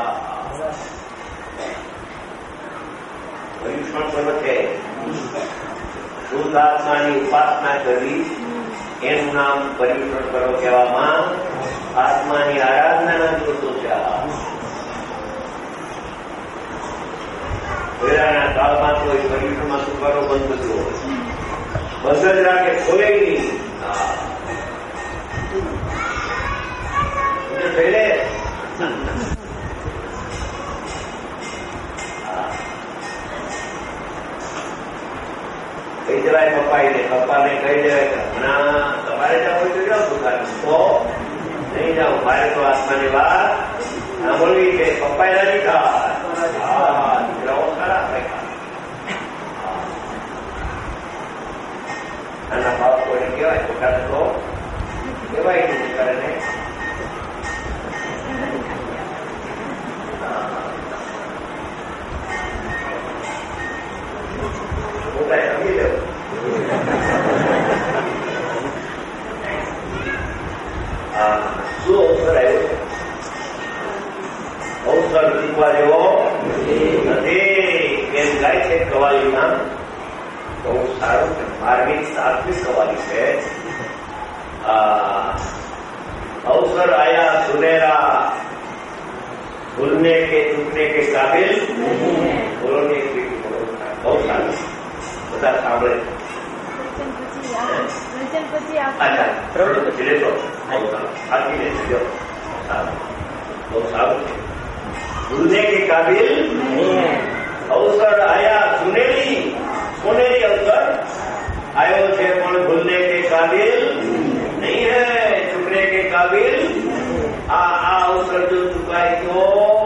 પરીક્ષણ પર્વ છે. શુદ્ધ આત્માની ઉપાસના કરવી એનું નામ પરીક્ષણ પર્વ કહેવામાં. આત્માની આરાધનાના દિવસો છે. પહેલાના કાળમાં તો પરીક્ષણમાં શું કરો બંધ થતું હોય, બંધ જ રાખે, ખોલે નહીં. પહેલે કહી દેવાય પપ્પાને કહી દેવાય કે હમણાં તમારે જવું તો જાઓ દુકાન, તો નહીં જાઓ, મારે તો આત્માની વાત સાંભળવી છે. પપ્પા એના નહીં થાય. દીકરાઓ સારા થાય. નાના બાળકોને કહેવાય પોતાને તો કહેવાય નહીં કરે ને. પોતાને સમજી લેવું. શું અવસર આવ્યો છે? અવસર શીખવા જેવો નથી. એમ ગાય છે કવાલીમાં, બહુ સારું છે. 12મી 7મી કવાલી છે. अवसर आया सुनहरा भूलने के टूटने के काबिल बोलो ने बहुत सारा બધા સાંભળે. અચ્છા પ્રવૃત્તિ લેશો સાચી લેશે જો બહુ સારું છે. ભૂલને કે કાબિલ અવસર આયા સુનેરી સોનેરી અવસર આયો છે પણ ભૂલને કે કાબિલ નહીં હૈ ચૂકને કે કાબિલ. આ અવસર જો ચુકાય તો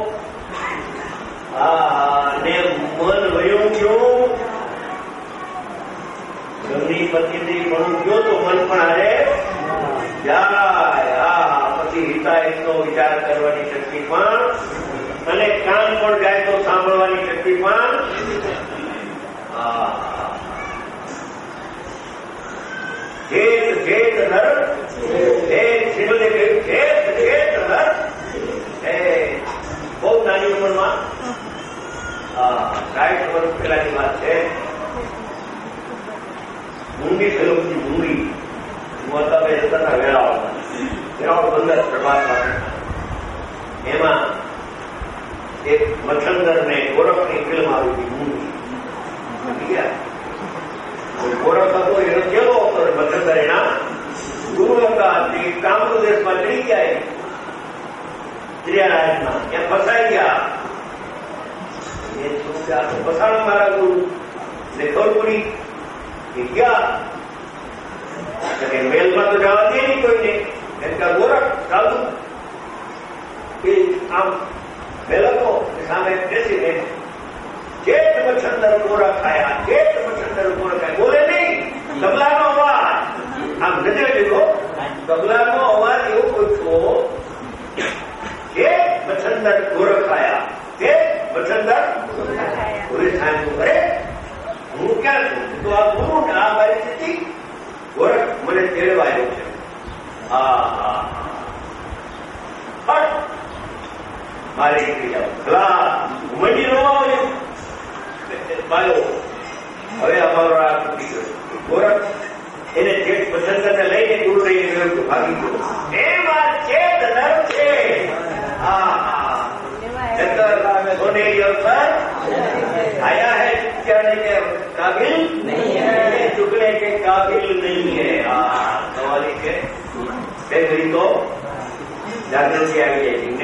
ને મન વયું ગયું ગમની પતિની પણ ગયો તો મન પણ હારે જાય. પછી હિતાહિતનો વિચાર કરવાની શક્તિ પણ અને કાન પણ જાય તો સાંભળવાની શક્તિ પણ. જેત જેત નર શિવને કહ્યું જેત જેત નર. બહુ નાની ઉંમરમાં 60 વર્ષ પહેલાની વાત છે. મૂંગી ફિલ્મની મૂંગી મોટા જતા વેળાઓ બંદર પ્રભાત એમાં એક મચ્છંદર ને ગોરખની ફિલ્મ આવી હતી મૂંગી. ગોરખ હતો એનો કેવો હતો મચ્છંદર એના ગુરુ હતા. કામરૂ દેશમાં ચડી ગયા ત્રિયારાજમાં ત્યાં ફસાઈ ગયા. ફસાણ મારા ગુરુ ને ખબર પડી કે ક્યાં મેલમાં તો જવા દે નહીં કોઈને. એમ કે ગોરખ ચાલુ એ આમ મેલકો સામે બેસીને જેટ મચ્છંદર ગોરખ આયા જેટ મચ્છંદર ગોરખ આયા બોલે નહીં. તબલાનો અવાજ આમ નજરે લીધો તબલાનો અવાજ એવો પૂછવો જેટ મચ્છંદર ગોરખ આયા જેટ મચ્છંદર પોલીસ સાહેબ કરે હું ક્યાં છું તો આ ગુરુ ને આ મારી સ્થિતિ ગોરખ મને તેડવાયો છે. મારી નીકળી જાવ મંડી નો આવ્યો. હવે અમારો આ તૂટી ગયો. ગોરખ એને જેટ મચ્છંદરને લઈને દૂર રહીને ભાગી ગયો. એમ આ ચેત નર છે. સોનેરી અવસર आया है कहने के काबिल नहीं है चुकने के काबिल नहीं है. सवाली છે બે ઘડી તો જાગૃતિ આવી જાય છે.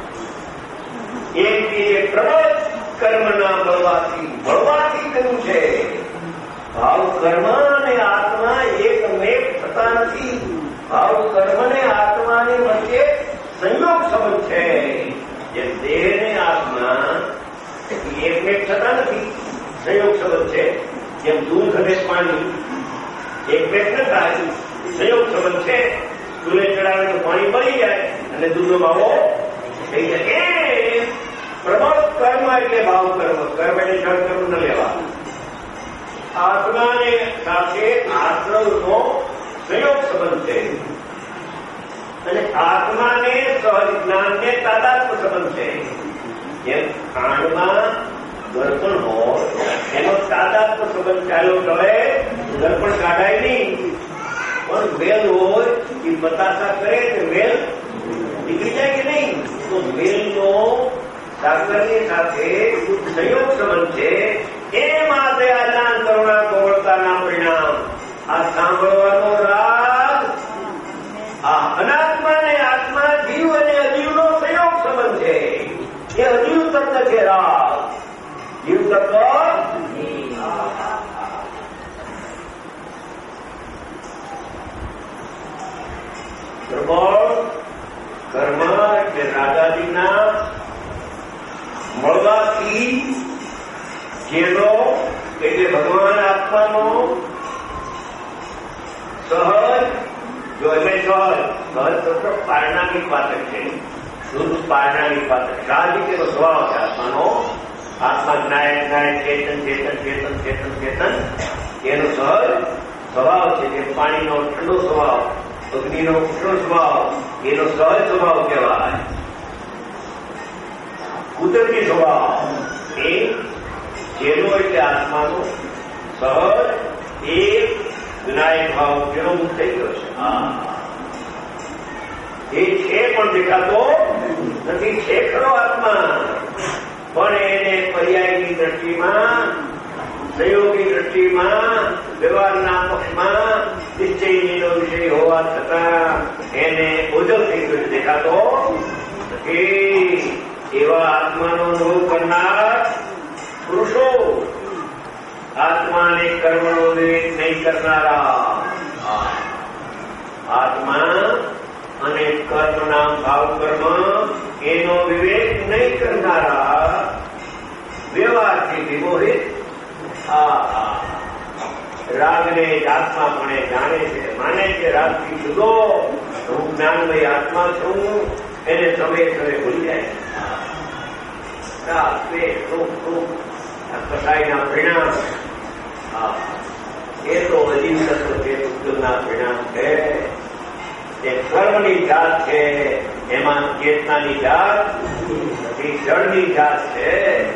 એક બીજે પ્રબળ કર્મના બળવાથી કહ્યું છે. ભાવ કર્મ અને આત્મા એકમેક થતા નથી. ભાવ કર્મ ને આત્માની વચ્ચે સંયોગ સંબંધ છે. જેમ દેહ ને આત્મા એકમેક થતા નથી સંયોગ સંબંધ છે. જેમ દૂધ અને પાણી એકમેક ન થાય સંયોગ સંબંધ છે. ચૂલે ચડાવે તો પાણી બળી જાય અને દૂધનો ભાવો થઈ જાય. એ પ્રબળ કર્મ એટલે ભાવ કર્મ. કર્મ એટલે જળ કર્મ ન લેવા. આત્માને સાથે આશ્રવનો સંયોગ સંબંધ છે અને આત્માને સહજ જ્ઞાનને તાદાત્મ સંબંધ છે. જેમ ખાંડમાં દર્પણ હોય એનો તાદાત્મ સંબંધ ચાલ્યો કરે દર્પણ કાઢાય નહીં. પણ વેલ હોય એ બતાસા કરે તો વેલ નીકળી જાય કે નહીં. તો વેલનો સાગરની સાથે સંયોગ સંબંધ છે. એ માટે આ જ્ઞાન કરુણા કોમળતાના પરિણામ આ સાંભળવાનો રાગ આ અનાત્મા ને આત્મા જીવ અને અજીવનો સંયોગ સંબંધ છે. એ અજીવ તત્વ છે રાગ. જીવ તત્વ પ્રબળ કર્મ એટલે રાગાદીના મળવાથી જેનો એટલે ભગવાન આત્માનો સહજ જો એટલે સહજ તત્વ પારણાની પાતક છે. શુદ્ધ પારણાની પાતક સાહજિક એનો સ્વભાવ છે આત્માનો. આત્મા જ્ઞાય ચેતન ચેતન ચેતન ચેતન ચેતન એનો સહજ સ્વભાવ છે. જે પાણીનો ઠંડો સ્વભાવ અગ્નિનો ઉષ્ણ સ્વભાવ એનો સહજ સ્વભાવ કહેવાય. કુદરતી સ્વભાવ એ જેનો એટલે આત્માનો સહજ એક વિનાયક ભાવ જેનો મુક્ત થઈ ગયો છે. એ છે પણ દેખાતો નથી. છે ખરો આત્મા પણ એને પર્યાયની દ્રષ્ટિમાં સંયોગની દ્રષ્ટિમાં વ્યવહારના પક્ષમાં નિશ્ચયનો વિષય હોવા છતાં એને ઓझल થઈ ગયો દેખાતો નથી. એવા આત્માનો અનુભવ કરનાર પુરુષો આત્માને કર્મનો વિવેક નહીં કરનારા, આત્મા અને કર્મના ભાવ કર્મ એનો વિવેક નહીં કરનારા, વ્યવહારથી વિમોહિત, રાગને આત્માપણે જાણે છે, માને છે રાગથી જુદો હું જ્ઞાનમય આત્મા છું, એને સમય સમય ભૂલી જાય છે. રાગ, દ્વેષ, સુખ, દુઃખ, કસાયના પરિણામ એ તો અજીવ ઉપયોગના પરિણામ છે. એ કર્મની જાત છે, એમાં ચેતનાની જાત નથી, જળની જાત છે.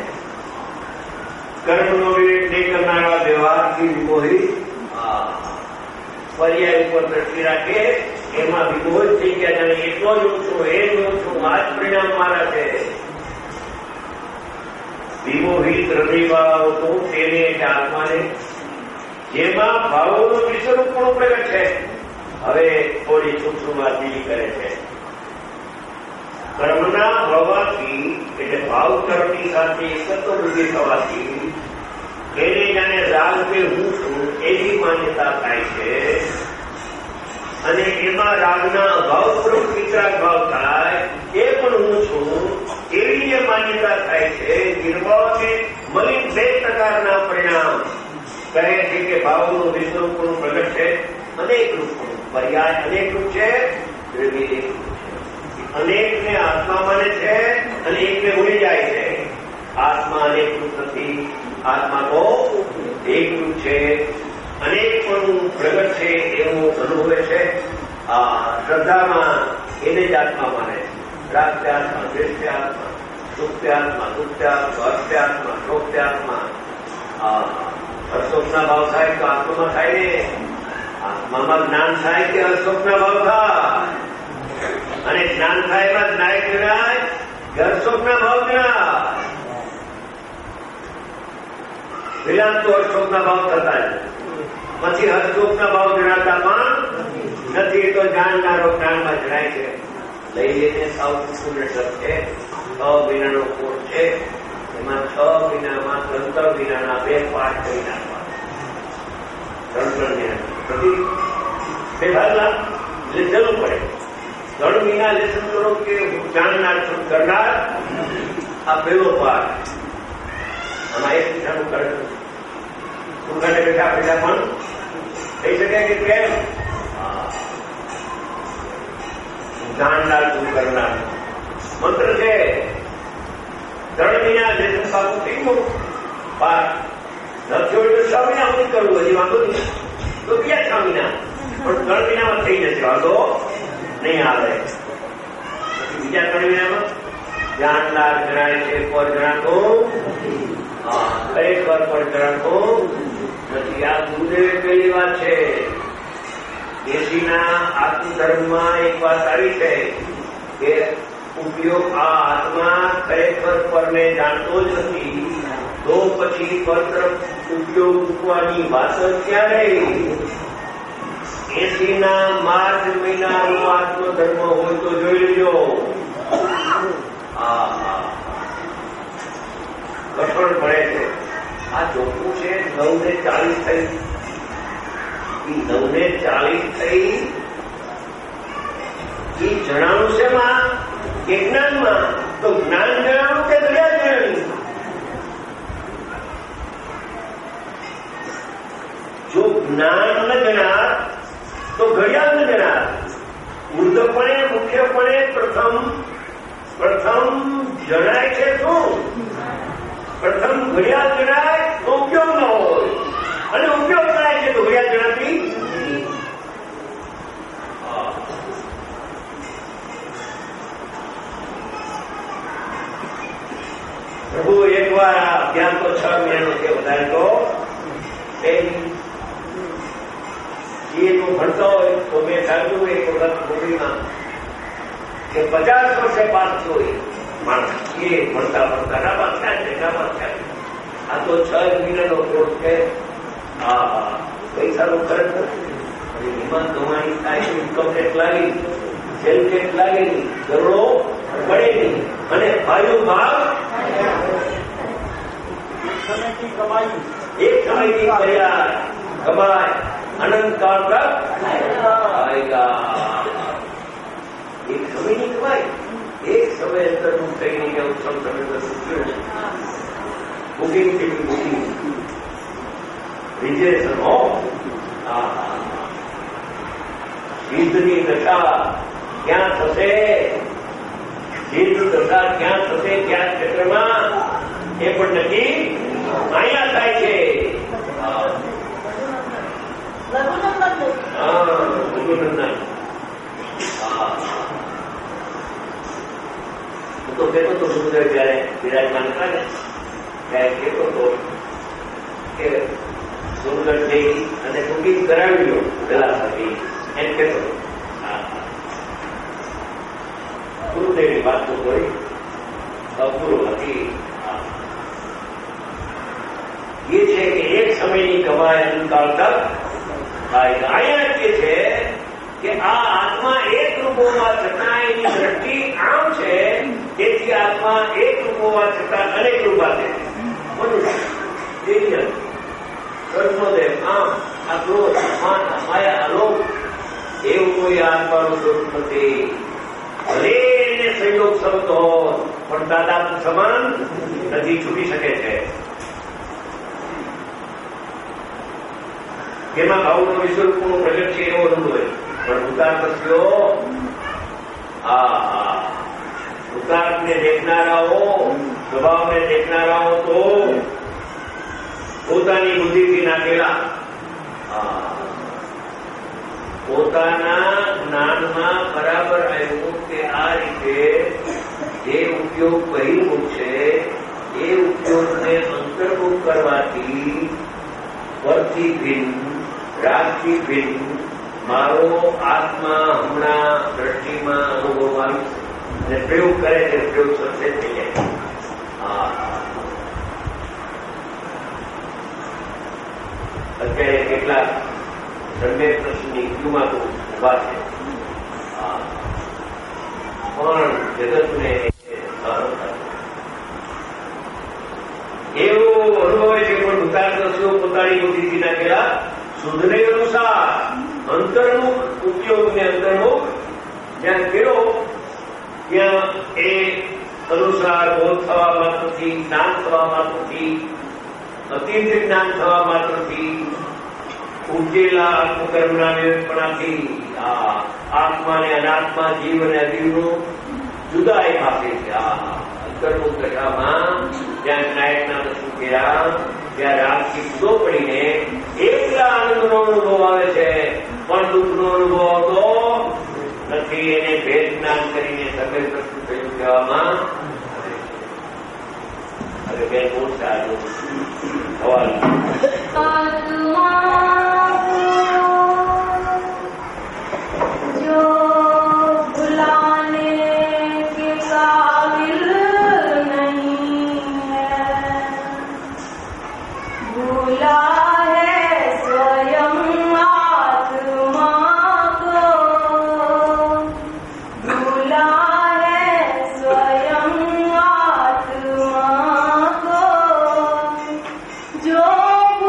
કર્મનો વિવેક નહીં કરનારા વ્યવહારથી વિમોહિત, પર્યાય ઉપર દ્રષ્ટિ રાખે એમાં વિમોહિત થઈ ગયા, જાણે એટલો જ છું, એ જ છું, આ જ પરિણામ મારા છે. વિમોહિત હૃદયભાવ તો તેને આત્માને જેમાં ભાવોનું વિશ્વરૂપ પણ પ્રગટ છે. હવે થોડી સૂક્ષ્મ વાત બીજી કરે છે. કર્મના હોવાથી એટલે ભાવ કર્મની સાથે એકત્ર વૃદ્ધિ થવાથી એને જાણે રાગ કે હું છું એવી માન્યતા થાય છે, અને એમાં રાગના અભાવપૂર્વક વિતરાગ ભાવ થાય એ પણ હું છું એવી જે માન્યતા થાય છે. નિર્ભાવ અને મલિન બે પ્રકારના પરિણામ કહે છે કે ભાવોનું વિશ્વરૂપનું પ્રગટ છે, અનેક રૂપનું, પર્યાય અનેક રૂપ છે, દ્રવ્ય એક રૂપ છે. અનેકને આત્મા માને છે અને એકને ભૂલી જાય છે. આત્મા અનેક રૂપ નથી, આત્મા તો એક રૂપ છે, અનેક પણ પ્રગટ છે એવું અનુભવે છે. શ્રદ્ધામાં એને જ આત્મા માને છે. રાગત્યાત્મા, દ્વેષત્યાત્મા, સુખત્યાત્મા, દુઃખત્યાત્મા, હર્ષત્યાત્મા, શોકત્યાત્મા. હર્ષોકના ભાવ થાય તો આત્મામાં થાય ને, આત્મામાં જ્ઞાન થાય કે હર્ષોકના ભાવ થાય, અને જ્ઞાન થાય એમાં જ્ઞાય જણાય કે હર્ષોકના ભાવ જણાય. વિલાસ તો હર્ષોકના ભાવ થતા જ પછી હર્ષોકના ભાવ જણાતા પણ નથી, તો જાણનારો જ્ઞાનમાં જણાય છે. લઈ લઈને સાઉથ શબ્દ છે, 6 વિનાનો કોર્સ છે, એમાં 6 વિનામાં તંત્ર વિનાના 2 પાઠ કરી નાખવા. તંત્ર બધી બે ભાગલા જરૂર પડે. 3 વિના લેસન કરો કે જાણનાર કરનાર, આ પહેલો પાઠ. આમાં એક બીજાનું કરે ઉઘાડે બેઠા બેઠા પણ થઈ શકે કે કેમ જાણનાર તું કરનાર મંત્ર છે. 3 મહિના લેસન પાછું થઈ ગયું, પાઠ લખ્યો એટલે 6 મહિના હું કરવું, હજી વાંધો નહીં તો બીજા 6 મહિના, પણ 3 મહિનામાં થઈ જશે, વાંધો નહીં આવે. પછી બીજા 3 મહિનામાં જાણનાર જણાય છે, પર જણાતો ખરેખર પર જણાતો નથી. આ ગુરુદેવે કહેલી વાત છે. 80ના આત્મધર્મમાં એક વાત આવી છે કે ઉપયોગ આ આત્મા ખરેખર પરને જાણતો જ નથી, તો પછી પર તરફ ઉપયોગ મૂકવાની વાત ક્યાં રહી? 80ના માર્ચ મહિનાનો આત્મધર્મ હોય તો જોઈ લેજો. કઠણ પડે છે. આ ચોખ્ખું છે. 9:40 થઈ, 9:40 થઈ. એ જણાવું છે માં કે જ્ઞાનમાં? તો જ્ઞાન જણાવું કે ઘડિયાળ જણાવી? જો જ્ઞાન ન જણાર તો ઘડિયાળ ન જણાર. ઉર્ધપણે મુખ્યપણે પ્રથમ જણાય છે શું? પ્રથમ ઘડિયાળ જણાય તો ઉપયોગ ન હોય, અને ઉપયોગ થાય છે તો ઘડિયાળ જણાતી. પ્રભુ એકવાર આ અભ્યાન તો 6 મહિનાનો છે, વધારે તો એ તો ભણતો હોય તો મેં સાંભળ્યું એક વખત મૂવીમાં કે 50 વર્ષે પાસ થયો માણસ, એ ભણતા ના પાસ થાય છે, ના પાસ થાય. આ તો 6 મહિનાનો કોર્સ છે. પૈસાનો ખર્ચ નથી. એમાં કમાણી થાય, ઇન્કમ ટેક્સ લાગી, સેલ ટેક્સ લાગી, દરોડો પડે નહીં, અને ભાઈઓ ભાગ એક સમયની તૈયાર કમાય અનંતકાળ તક આયેગા. એક સમયની કમાય એક સમય અંદર હું થઈને કે ઉત્તમ સમય બુકિંગ થયું, બુકિંગ રિઝર્વેશન હો. યુદ્ધની દશા ક્યાં થશે, યુદ્ધ દશા ક્યાં થશે, ક્યાં ક્ષેત્રમાં એ પણ નક્કી અહીંયા થાય છે. રઘુનંદન હું તો કહેતો હતો ગુરુદેવ જયારે વિરાજમાન હતા ને ત્યારે કહેતો હતો કે સુંદર જઈ અને બુકિંગ કરાવી લો પેલા સાથે એમ કહેતો હતો. ગુરુદેવની વાત તો કોઈ અપૂર્વ હતી. એ છે કે એક સમયની કમાય અનંતકાળ તક થાય. અહીંયા કે છે કે આ આત્મા એક રૂપોમાં છતાં એની દ્રષ્ટિ આમ છે, તેથી આત્મા એક રૂપોમાં છતાં અનેક રૂપા છે. મનુષ્ય, દેવીય, કર્મોદય, આમ, આ ક્રોધ, માન, માયા, અલોક એવું કોઈ આત્માનું સ્વરૂપ નથી. ભલે એને સંયોગ શબ્દ હોય પણ દાદા સમાન નથી છૂટી શકે છે. જેમાં ભાવનો વિશ્વરૂપનો પ્રગટ છે એવો અનુભવ હોય, પણ ઉતારસ્યો ઉતારને દેખનારાઓ, સ્વભાવને દેખનારાઓ તો પોતાની બુદ્ધિથી નાખેલા, પોતાના જ્ઞાનમાં બરાબર આવ્યું કે આ રીતે જે ઉપયોગ બહિર્મુખ છે એ ઉપયોગને અંતર્મુખ કરવાથી પરથી ભિન્ન, રાગથી ભિન્ન મારો આત્મા હમણાં દ્રષ્ટિમાં અનુભવમાં અને પ્રયોગ કરે છે, પ્રયોગ સક્સેસ થઈ જાય. અત્યારે કેટલાક સર્વે પ્રશ્નની ક્યુમાં તો ઉભા છે, પણ જગતને એવો અનુભવે છે, પણ ઉતારદર્શીઓ પોતાની બુદ્ધિથી નાખેલા શુદ્ધને અનુસાર અંતર્મુખ ઉપયોગને અંતર્મુખ જ્યાં કર્યો ત્યાં એ અનુસાર બોધ થવા માત્રથી, જ્ઞાન થવા માત્રથી, અતિરિક્ત જ્ઞાન થવા માત્રથી, ઉપજેલા આત્મકર્મના વિવેકપણાથી આત્માને અનાત્મા, જીવ અને અજીવનું જુદા એ ભાષે છે. અંતર્મુખ દશામાં જ્યાં નાયકના દર્શન કર્યા ત્યાં રાગથી જુદો પડીને એકલા આનંદનો અનુભવ આવે છે, પણ દુઃખનો અનુભવ આવતો નથી. એને ભેદ જ્ઞાન કરીને સગલ પ્રશ્ન થયું કહેવામાં હવે બેન બહુ સારું સવાલ.
जो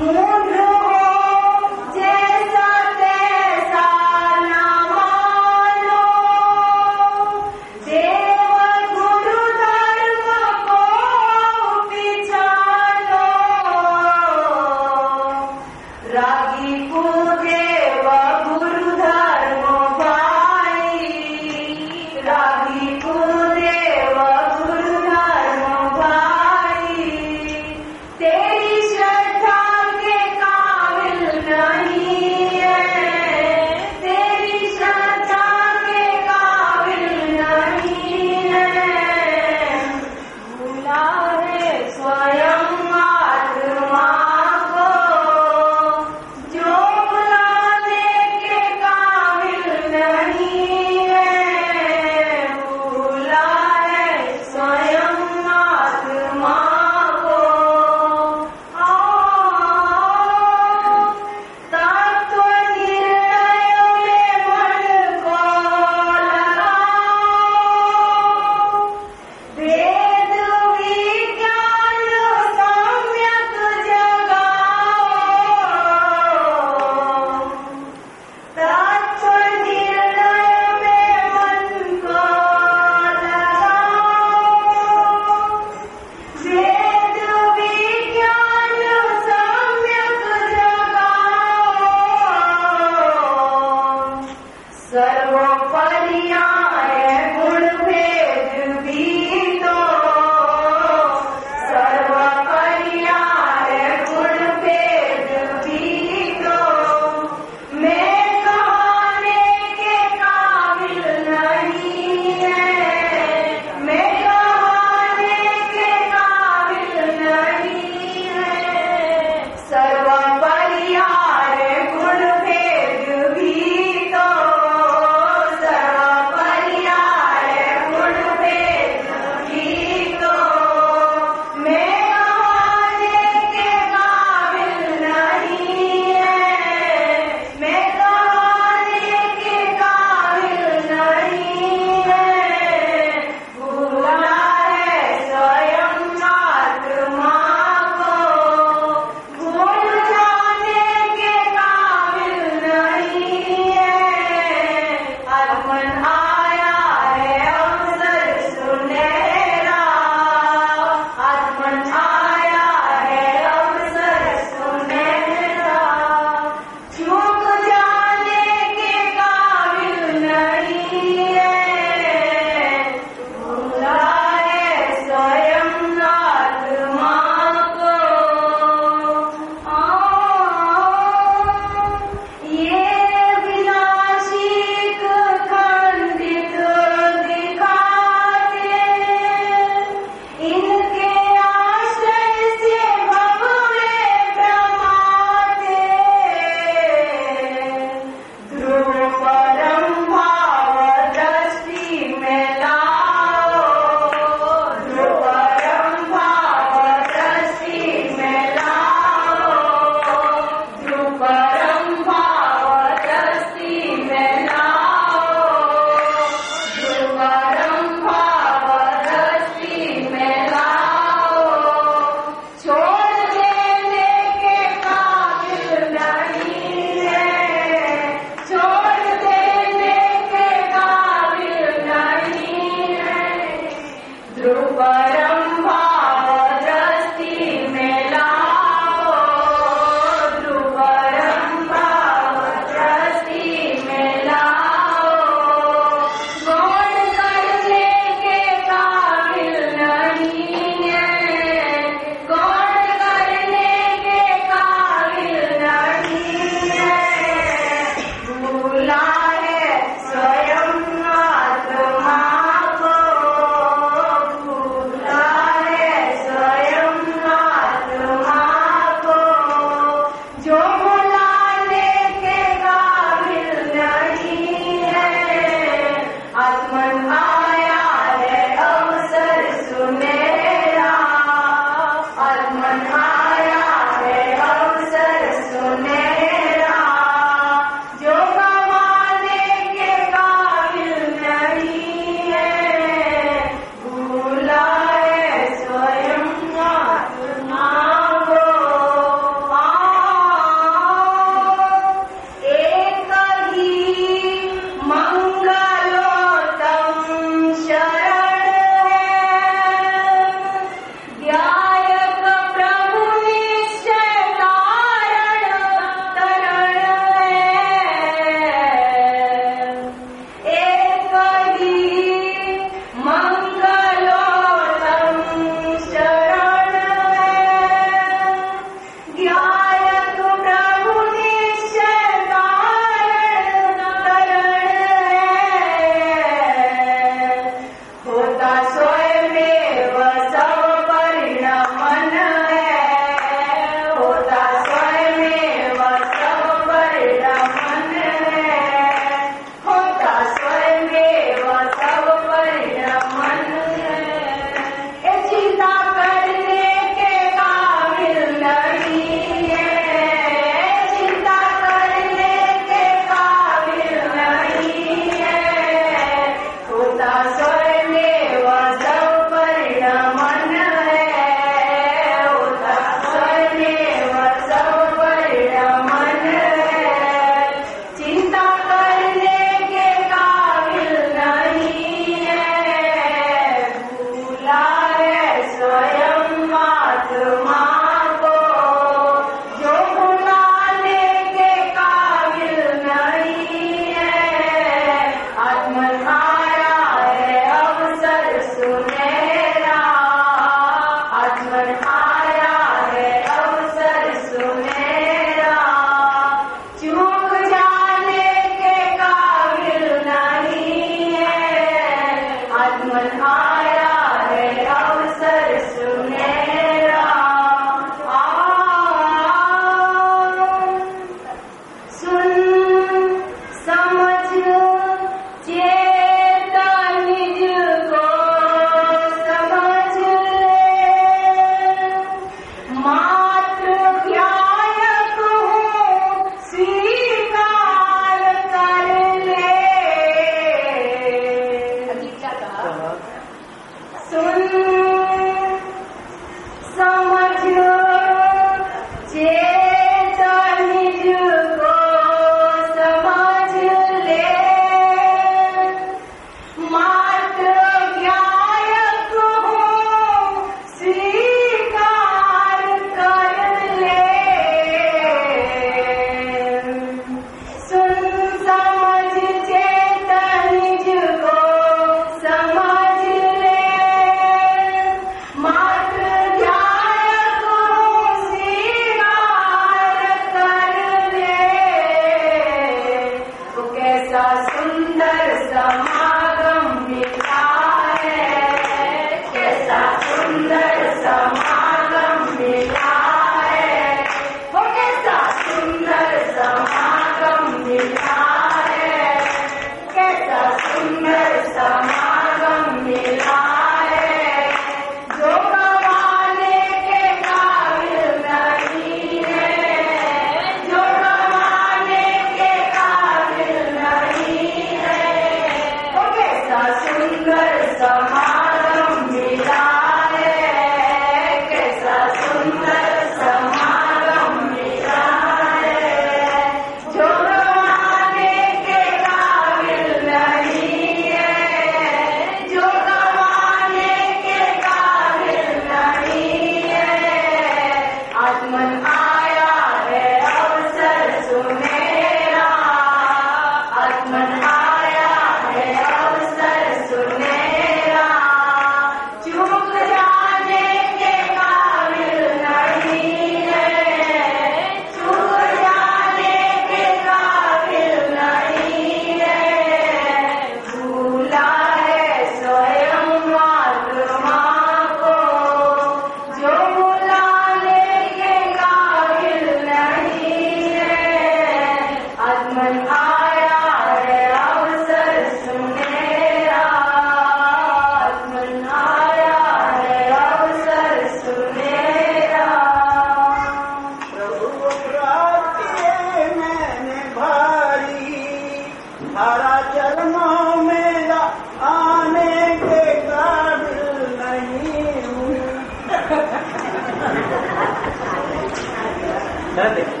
तुम्हारा चरणों में आने के काबिल नहीं हूँ.